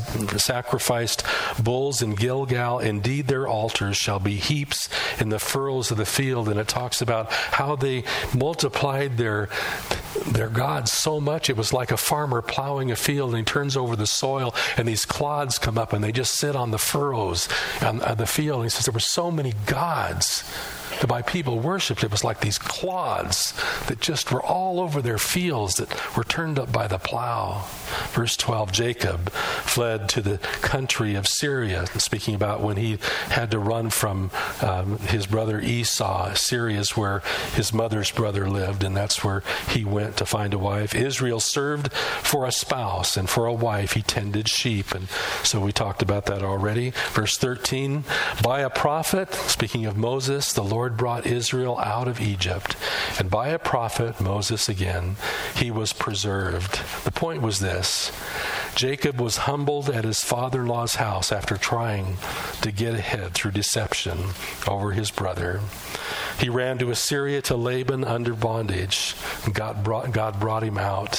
Speaker 1: bulls in Gilgal, indeed their altars shall be heaps in the furrows of the field. And it talks about how they multiplied their gods so much. It was like a farmer plowing a field, and he turns over the soil, and these clods come up, and they just sit on the furrows on the field. And he says there were so many gods that my people worshipped. It was like these clods that just were all over their fields that were turned up by the plow. Verse 12, Jacob fled to the country of Syria, speaking about when he had to run from his brother Esau. Syria is where his mother's brother lived, and that's where he went to find a wife. Israel served for a spouse, and for a wife he tended sheep. And so we talked about that already. Verse 13, by a prophet, speaking of Moses, the Lord brought Israel out of Egypt, and by a prophet, Moses again, he was preserved. The point was this: Jacob was humbled at his father-in-law's house after trying to get ahead through deception over his brother. He ran to Assyria to Laban under bondage. God brought him out.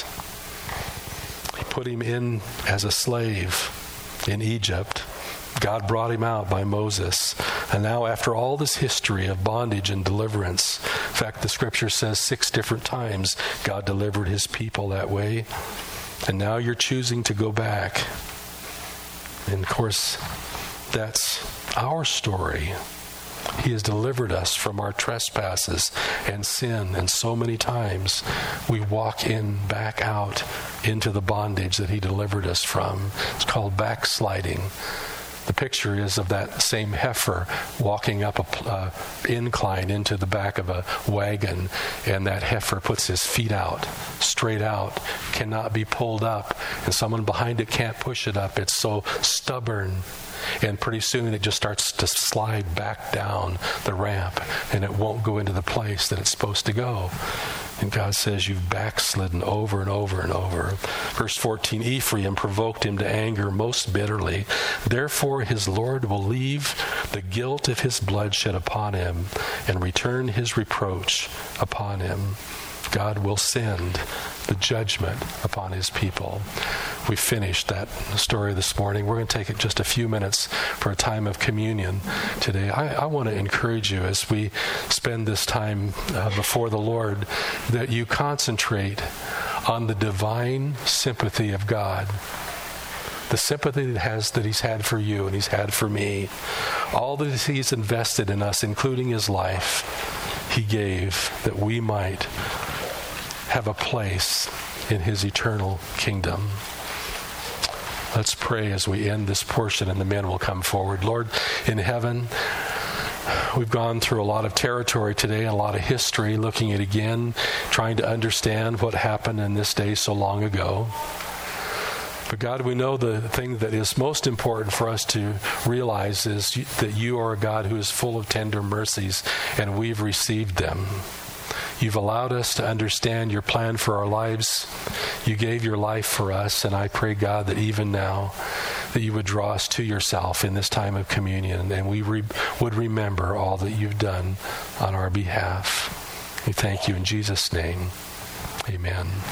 Speaker 1: He put him in as a slave in Egypt. God brought him out by Moses. And now, after all this history of bondage and deliverance, in fact, the scripture says 6 different times God delivered his people that way. And now you're choosing to go back. And of course, that's our story. He has delivered us from our trespasses and sin, and so many times we walk back out into the bondage that he delivered us from. It's called backsliding. The picture is of that same heifer walking up a incline into the back of a wagon, and that heifer puts his feet out, straight out, cannot be pulled up, and someone behind it can't push it up. It's so stubborn. And pretty soon it just starts to slide back down the ramp, and it won't go into the place that it's supposed to go. And God says, you've backslidden over and over and over. Verse 14, Ephraim provoked him to anger most bitterly. Therefore his Lord will leave the guilt of his bloodshed upon him and return his reproach upon him. God will send the judgment upon his people. We finished that story this morning. We're going to take just a few minutes for a time of communion today. I want to encourage you as we spend this time before the Lord that you concentrate on the divine sympathy of God. The sympathy that he's had for you and he's had for me. All that he's invested in us, including his life, he gave that we might have a place in his eternal kingdom. Let's pray as we end this portion, and the men will come forward. Lord, in heaven, we've gone through a lot of territory today, a lot of history, looking at again, trying to understand what happened in this day so long ago. But God, we know the thing that is most important for us to realize is that you are a God who is full of tender mercies, and we've received them. You've allowed us to understand your plan for our lives. You gave your life for us, and I pray, God, that even now, that you would draw us to yourself in this time of communion, and we would remember all that you've done on our behalf. We thank you in Jesus' name. Amen.